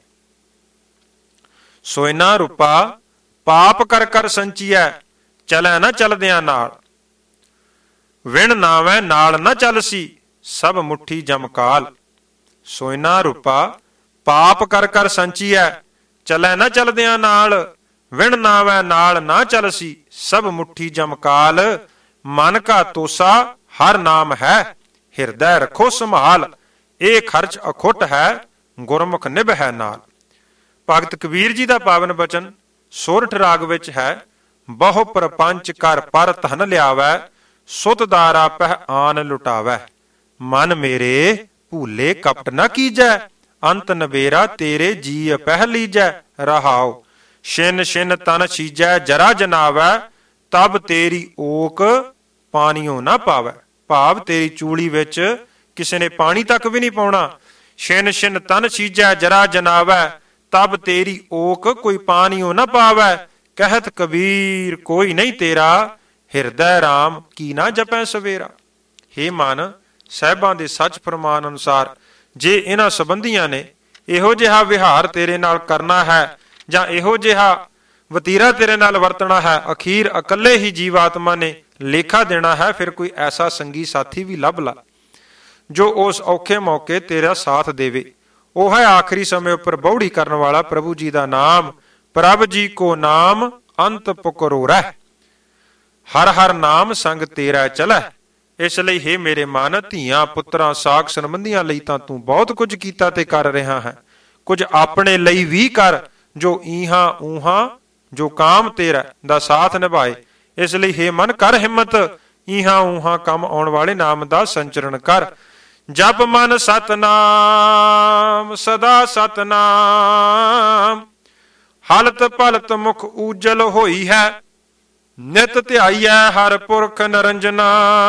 ਸੋਇਨਾ ਰੂਪਾ ਪਾਪ ਕਰ ਕਰ ਸੰਚੀਐ, ਚਲੈ ਨਾ ਚਲਦਿਆਂ ਨਾਲ। ਵਿਣ ਨਾਵੈ ਨਾਲ ਨਾ ਚੱਲਸੀ, ਸਭ ਮੁੱਠੀ ਜਮਕਾਲ। ਸੋਇਨਾ ਰੂਪਾ ਪਾਪ ਕਰ ਕਰ ਸੰਚੀਐ, ਚਲੈ ਨਾ ਚਲਦਿਆਂ ਨਾਲ। ਵਿਣ ਨਾਵੈ ਨਾਲ ਨਾ ਚੱਲਸੀ, ਸਭ ਮੁੱਠੀ ਜਮਕਾਲ। ਮਨ ਕਾ ਤੋਸਾ ਹਰ ਨਾਮ ਹੈ, ਹਿਰਦੈ ਰੱਖੋ ਸੰਭਾਲ। ਇਹ ਖਰਚ ਅਖੁੱਟ ਹੈ, ਗੁਰਮੁਖ ਨਿਭ ਹੈ ਨਾਲ। ਭਗਤ ਕਬੀਰ ਜੀ ਦਾ ਪਾਵਨ ਬਚਨ ਸੋਰਠ ਰਾਗ ਵਿੱਚ ਹੈ, ਬਹੁ ਪ੍ਰਪੰਚ ਕਰ ਪਰ ਧਨ ਲਿਆਵੈ, ਸੁਤ ਦਾਰਾ ਪਹਿ ਆਨ ਲੁਟਾਵੈ। ਮਨ ਮੇਰੇ ਭੂਲੇ ਕਪਟ ਨਾ ਕੀਜੈ, ਅੰਤ ਨਵੇਰਾ ਤੇਰੇ ਜੀ ਪਹਿ ਲੀਜੈ। ਰਹਾਉ ਛਿਨ ਛਿਨ ਤਨ ਛੀਜੈ ਜਰਾ ਜਨਾਵੈ, ਤਬ ਤੇਰੀ ਓਕ ਪਾਣੀਓ ਨਾ ਪਾਵੈ। ਭਾਵ ਤੇਰੀ ਚੂੜੀ ਵਿੱਚ ਕਿਸੇ ਨੇ ਪਾਣੀ ਤੱਕ ਵੀ ਨਹੀਂ ਪਾਉਣਾ। ਛਿਨ ਛਿਨ ਤਨ ਛੀਜੈ ਜਰਾ ਜਨਾਵੈ, ਤਬ ਤੇਰੀ ਓਕ ਕੋਈ ਪਾਣੀਓ ਨਾ ਪਾਵੈ। ਕਹਿਤ ਕਬੀਰ ਕੋਈ ਨਹੀਂ ਤੇਰਾ, ਹਿਰਦੈ ਰਾਮ ਕੀ ਨਾ ਜਪੈ ਸਵੇਰਾ। ਹੇ ਮਨ, ਸਾਹਿਬਾਂ ਦੇ ਸੱਚ ਫਰਮਾਨ ਅਨੁਸਾਰ ਜੇ ਇਹਨਾਂ ਸੰਬੰਧੀਆਂ ਨੇ ਇਹੋ ਜਿਹਾ ਵਿਹਾਰ ਤੇਰੇ ਨਾਲ ਕਰਨਾ ਹੈ ਜਾਂ ਇਹੋ ਜਿਹਾ ਵਤੀਰਾ ਤੇਰੇ ਨਾਲ ਵਰਤਣਾ ਹੈ, ਅਖੀਰ ਇਕੱਲੇ ਹੀ ਜੀਵਾਤਮਾ ਨੇ ਲੇਖਾ ਦੇਣਾ ਹੈ, ਫਿਰ ਕੋਈ ਐਸਾ ਸੰਗੀ ਸਾਥੀ ਵੀ ਲੱਭ ਲਾ ਜੋ ਉਸ ਔਖੇ ਮੌਕੇ ਤੇਰਾ ਸਾਥ ਦੇਵੇ। ਉਹ ਹੈ ਆਖਰੀ ਸਮੇਂ ਉੱਪਰ ਬੌੜੀ ਕਰਨ ਵਾਲਾ ਪ੍ਰਭੂ ਜੀ ਦਾ ਨਾਮ। ਪ੍ਰਭ ਜੀ ਕੋ ਨਾਮ अंत पुकरोरै। हर हर नाम संग तेरा चलै। इस ਲਈ हे ਮੇਰੇ ਮਨ, ਧੀਆਂ ਪੁੱਤਰਾਂ ਸਾਕ ਸੰਬੰਧੀਆਂ ਲਈ ਤਾਂ ਤੂੰ ਬਹੁਤ ਕੁਝ ਕੀਤਾ ਤੇ ਕਰ ਰਿਹਾ ਹੈ, ਕੁਝ ਆਪਣੇ ਲਈ ਵੀ ਕਰ ਜੋ ਈਹਾਂ ਊਹਾਂ ਜੋ ਕਾਮ ਤੇਰਾ ਦਾ ਸਾਥ ਨਿਭਾਏ। ਇਸ ਲਈ हे ਮਨ, ਕਰ ਹਿੰਮਤ, ਈਹਾਂ ਊਹਾਂ ਕੰਮ ਆਉਣ ਵਾਲੇ ਨਾਮ ਦਾ ਸੰਚਰਨ ਕਰ। ਜਪ ਮਨ ਸਤਨਾਮ ਸਦਾ ਸਤਨਾਮ, ਹਲਤ ਪਲਤ ਮੁਖ ਊਜਲ ਹੋਈ ਹੈ, ਨਿਤ ਧਿਆਈਐ ਹਰ ਪੁਰਖ ਨਰੰਜਨਾ।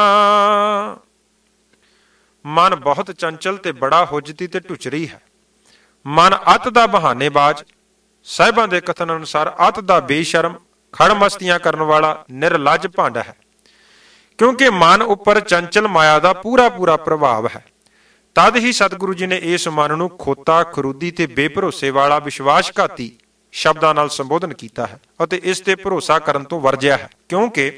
ਮਨ ਬਹੁਤ ਚੰਚਲ ਤੇ ਬੜਾ ਹੁਜਤੀ ਤੇ ਢੁਚਰੀ ਹੈ। ਮਨ ਅਤ ਦਾ ਬਹਾਨੇਬਾਜ਼। ਸਾਹਿਬਾਂ ਦੇ ਕਥਨ ਅਨੁਸਾਰ ਅਤ ਦਾ ਬੇਸ਼ਰਮ, ਖੜਮਸਤੀਆਂ ਕਰਨ ਵਾਲਾ ਨਿਰਲੱਜ ਭੰਡ ਹੈ। ਕਿਉਂਕਿ ਮਨ ਉੱਪਰ ਚੰਚਲ ਮਾਇਆ ਦਾ ਪੂਰਾ ਪੂਰਾ ਪ੍ਰਭਾਵ ਹੈ। ਤਦ ਹੀ ਸਤਿਗੁਰੂ ਜੀ ਨੇ ਇਸ ਮਨ ਨੂੰ ਖੋਤਾ, ਖਰੂਦੀ ਤੇ ਬੇਭਰੋਸੇ ਵਾਲਾ, ਵਿਸ਼ਵਾਸਘਾਤੀ ਸ਼ਬਦਾਂ ਨਾਲ ਸੰਬੋਧਨ ਕੀਤਾ ਹੈ ਅਤੇ ਇਸ ਤੇ ਭਰੋਸਾ ਕਰਨ ਤੋਂ ਵਰਜਿਆ ਹੈ। ਕਿਉਂਕਿ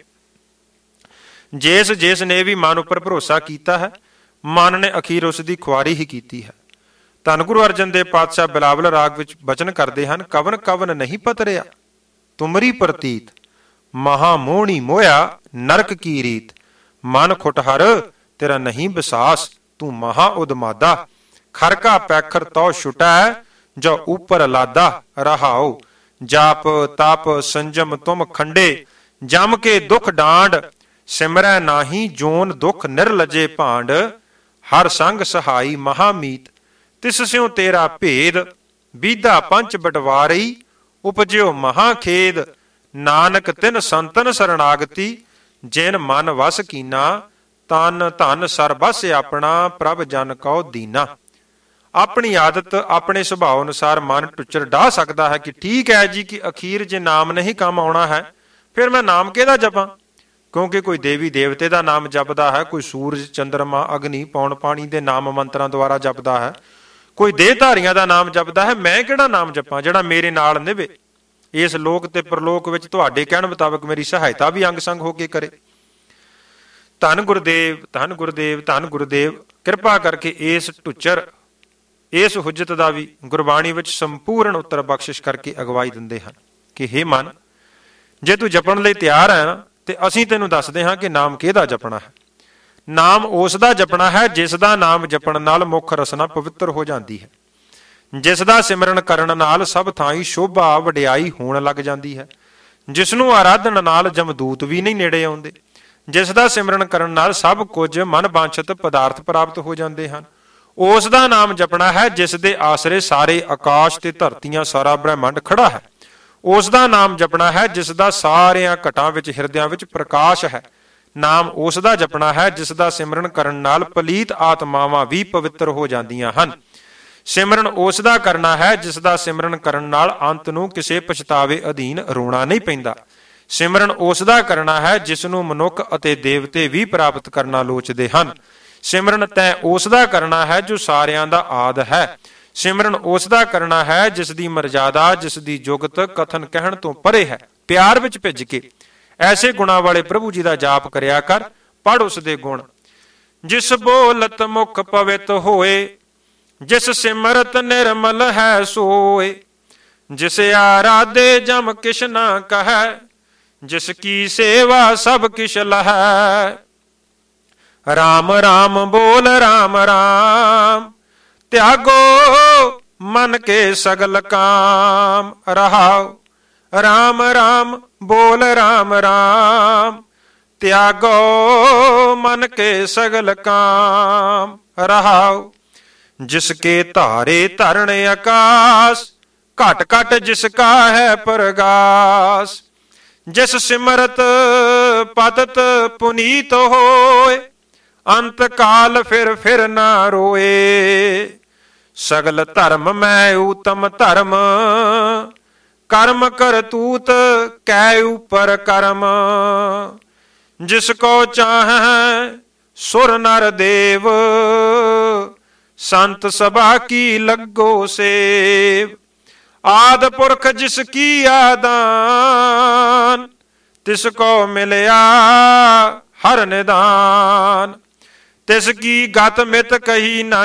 ਜਿਸ ਨੇ ਵੀ ਮਨ ਉੱਪਰ ਭਰੋਸਾ ਕੀਤਾ ਹੈ, ਮਨ ਨੇ ਅਖੀਰ ਉਸ ਦੀ ਖੁਆਰੀ ਹੀ ਕੀਤੀ ਹੈ। ਧੰਨ ਗੁਰੂ ਅਰਜਨ ਦੇਵ ਪਾਤਸ਼ਾਹ ਬਿਲਾਵਲ ਰਾਗ ਵਿੱਚ ਬਚਨ ਕਰਦੇ ਹਨ, ਕਵਨ ਕਵਨ ਨਹੀਂ ਪਤਰਿਆ ਤੁਮਰੀ ਪ੍ਰਤੀਤ, ਮਹਾ ਮੋਹਣੀ ਮੋਇਆ ਨਰਕ ਕੀ ਰੀਤ। ਮਨ ਖੁਟਹਰ ਤੇਰਾ ਨਹੀਂ ਵਿਸਾਸ, ਤੂੰ ਮਹਾ ਉਦਮਾਦਾ, ਖਰਕਾ ਪੈਖਰ ਤੋ ਛੁਟੈ ਜੋ ਉਪਰ ਲਾਦਾ। ਰਹਾਉ ਜਾਪ ਤਪ ਸੰਜਮ ਤੁਮ ਖੰਡੇ, ਜਮ ਕੇ ਦੁਖ ਡਾਂਡ, ਸਿਮਰੈ ਨਾਹੀ ਜੋਨ ਦੁਖ ਨਿਰਲਜੇ ਭਾਂਡ। ਹਰ ਸੰਗ ਸਹਾਈ ਮਹਾਮੀਤ, ਤਿਸ ਸਿਉ ਤੇਰਾ ਭੇਦ, ਬੀਧਾ ਪੰਚ ਬਟਵਾਰੀ, ਉਪਜਿਓ ਮਹਾ ਖੇਦ। ਨਾਨਕ ਤਿਨ ਸੰਤਨ ਸਰਣਾਗਤੀ, ਜਿਨ ਮਨ ਵਸ ਕੀਨਾ, ਤਨ ਧਨ ਸਰਬਸ ਆਪਣਾ, ਪ੍ਰਭ ਜਨ ਕਉ ਦੀਨਾ। ਆਪਣੀ ਆਦਤ, ਆਪਣੇ ਸੁਭਾਅ ਅਨੁਸਾਰ ਮਨ ਟੁੱਚਰ ਡਾਹ ਸਕਦਾ ਹੈ ਕਿ ਠੀਕ ਹੈ ਜੀ, ਕਿ ਅਖੀਰ ਜੇ ਨਾਮ ਨਹੀਂ ਕੰਮ ਆਉਣਾ ਹੈ, ਫਿਰ ਮੈਂ ਨਾਮ ਕਿਹਦਾ ਜਪਾਂ? ਕਿਉਂਕਿ ਕੋਈ ਦੇਵੀ ਦੇਵਤੇ ਦਾ ਨਾਮ ਜਪਦਾ ਹੈ, ਕੋਈ ਸੂਰਜ ਚੰਦਰਮਾ ਅਗਨੀ ਪੌਣ ਪਾਣੀ ਦੇ ਨਾਮ ਮੰਤਰਾਂ ਦੁਆਰਾ ਜਪਦਾ ਹੈ, ਕੋਈ ਦੇਹਧਾਰੀਆਂ ਦਾ ਨਾਮ ਜਪਦਾ ਹੈ। ਮੈਂ ਕਿਹੜਾ ਨਾਮ ਜਪਾਂ ਜਿਹੜਾ ਮੇਰੇ ਨਾਲ ਨਿਭੇ, ਇਸ ਲੋਕ ਤੇ ਪਰਲੋਕ ਵਿੱਚ ਤੁਹਾਡੇ ਕਹਿਣ ਮੁਤਾਬਕ ਮੇਰੀ ਸਹਾਇਤਾ ਵੀ ਅੰਗ ਸੰਗ ਹੋ ਕੇ ਕਰੇ। ਧੰਨ ਗੁਰਦੇਵ, ਧੰਨ ਗੁਰਦੇਵ, ਧੰਨ ਗੁਰਦੇਵ ਕਿਰਪਾ ਕਰਕੇ ਇਸ ਢੁੱਚਰ, ਇਸ ਹੁਜਤ ਦਾ ਵੀ ਗੁਰਬਾਣੀ ਵਿੱਚ ਸੰਪੂਰਨ ਉੱਤਰ ਬਖਸ਼ਿਸ਼ ਕਰਕੇ ਅਗਵਾਈ ਦਿੰਦੇ ਹਨ ਕਿ हे ਮਨ, ਜੇ ਤੂੰ ਜਪਣ ਲਈ ਤਿਆਰ ਹੈ ਨਾ, ਤੇ ਅਸੀਂ ਤੈਨੂੰ ਦੱਸਦੇ ਹਾਂ ਕਿ ਨਾਮ ਕਿਹਦਾ ਜਪਣਾ ਹੈ। ਨਾਮ ਉਸ ਦਾ ਜਪਣਾ ਹੈ ਜਿਸ ਦਾ ਨਾਮ ਜਪਣ ਨਾਲ ਮੁੱਖ ਰਸਨਾ ਪਵਿੱਤਰ ਹੋ ਜਾਂਦੀ ਹੈ, ਜਿਸ ਦਾ ਸਿਮਰਨ ਕਰਨ ਨਾਲ ਸਭ ਥਾਈਂ ਸ਼ੋਭਾ ਵਡਿਆਈ ਹੋਣ ਲੱਗ ਜਾਂਦੀ ਹੈ, ਜਿਸ ਨੂੰ ਆਰਾਧਨ ਨਾਲ ਜਮਦੂਤ ਵੀ ਨਹੀਂ ਨੇੜੇ ਆਉਂਦੇ, ਜਿਸ ਦਾ ਸਿਮਰਨ ਕਰਨ ਨਾਲ ਸਭ ਕੁਝ ਮਨ ਵਾਂਛਿਤ ਪਦਾਰਥ ਪ੍ਰਾਪਤ ਹੋ ਜਾਂਦੇ ਹਨ। ਉਸ ਦਾ ਨਾਮ ਜਪਣਾ ਹੈ ਜਿਸ ਦੇ ਆਸਰੇ ਸਾਰੇ ਆਕਾਸ਼ ਤੇ ਧਰਤੀਆਂ, ਸਾਰਾ ਬ੍ਰਹਿਮੰਡ ਖੜਾ ਹੈ। ਉਸ ਦਾ ਨਾਮ ਜਪਣਾ ਹੈ ਜਿਸ ਦਾ ਸਾਰਿਆਂ ਘਟਾਂ ਵਿੱਚ, ਹਿਰਦਿਆਂ ਵਿੱਚ ਪ੍ਰਕਾਸ਼ ਹੈ। ਨਾਮ ਉਸ ਦਾ ਜਪਣਾ ਹੈ ਜਿਸ ਦਾ ਸਿਮਰਨ ਕਰਨ ਨਾਲ ਪਲੀਤ ਆਤਮਾਵਾਂ ਵੀ ਪਵਿੱਤਰ ਹੋ ਜਾਂਦੀਆਂ ਹਨ। ਸਿਮਰਨ ਉਸ ਦਾ ਕਰਨਾ ਹੈ ਜਿਸ ਦਾ ਸਿਮਰਨ ਕਰਨ ਨਾਲ ਅੰਤ ਨੂੰ ਕਿਸੇ ਪਛਤਾਵੇ ਅਧੀਨ ਰੋਣਾ ਨਹੀਂ ਪੈਂਦਾ। ਸਿਮਰਨ ਉਸ ਦਾ ਕਰਨਾ ਹੈ ਜਿਸ ਨੂੰ ਮਨੁੱਖ ਅਤੇ ਦੇਵਤੇ ਵੀ ਪ੍ਰਾਪਤ ਕਰਨਾ ਲੋਚਦੇ ਹਨ। ਸਿਮਰਨ ਤੈਂ ਉਸ ਦਾ ਕਰਨਾ ਹੈ ਜੋ ਸਾਰਿਆਂ ਦਾ ਆਦ ਹੈ। ਸਿਮਰਨ ਉਸ ਦਾ ਕਰਨਾ ਹੈ ਜਿਸ ਦੀ ਮਰਜ਼ਾਦਾ, ਜਿਸ ਦੀ ਜੁਗਤ ਕਥਨ ਕਹਿਣ ਤੋਂ ਪਰੇ ਹੈ। ਪਿਆਰ ਵਿੱਚ ਭਿੱਜ ਕੇ ਐਸੇ ਗੁਣਾਂ ਵਾਲੇ ਪ੍ਰਭੂ ਜੀ ਦਾ ਜਾਪ ਕਰਿਆ ਕਰ। ਪੜ੍ਹ ਉਸ ਦੇ ਗੁਣ। ਜਿਸ ਬੋਲਤ ਮੁਖ ਪਵਿੱਤ ਹੋਏ, ਜਿਸ ਸਿਮਰਤ ਨਿਰਮਲ ਹੈ ਸੋਏ। ਜਿਸ ਆਰਾਧੇ ਜਮ ਕਿਛ ਨਾ ਕਹੈ, ਜਿਸ ਕੀ ਸੇਵਾ ਸਭ ਕਿਛ ਲਹੈ। ਰਾਮ ਰਾਮ ਬੋਲ ਰਾਮ ਰਾਮ, ਤਿਆਗੋ ਮਨ ਕੇ ਸਗਲ ਕਾਮ। ਰਹਾਉ ਰਾਮ ਰਾਮ ਬੋਲ ਰਾਮ ਰਾਮ, ਤਿਆਗੋ ਮਨ ਕੇ ਸਗਲ ਕਾਮ। ਰਹਾਉ ਜਿਸ ਕੇ ਧਾਰੇ ਧਰਣ ਆਕਾਸ, ਘਟ ਘਟ ਜਿਸ ਕਾ ਹੈ ਪ੍ਰਗਾਸ। ਜਿਸ ਸਿਮਰਤ ਪਤਤ ਪੁਨੀਤ ਹੋਏ, ਅੰਤ ਕਾਲ ਫਿਰ ਨਾ ਰੋਏ। ਸਗਲ ਧਰਮ ਮੈਂ ਊਤਮ ਧਰਮ, ਕਰਮ ਕਰਤੂਤ ਕੈ ਉਪਰ ਕਰਮ। ਜਿਸ ਕੋ ਚਾਹੈ ਸੁਰ ਨਰ ਦੇਵ, ਸੰਤ ਸਭਾ ਕੀ ਲੱਗੋ ਸੇਵ। ਆਦ ਪੁਰਖ ਜਿਸ ਕੀ ਆਦਾਨ, ਤਿਸ ਕੋ ਮਿਲਿਆ ਹਰ ਨਿਦਾਨ। ਤਿਸ ਕੀ ਗਤ ਮਿਤ ਕਹੀ ਨਾ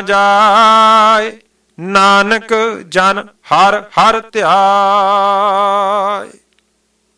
ਜਾਏ, ਨਾਨਕ ਜਨ ਹਰ ਹਰ ਧਿਆਏ।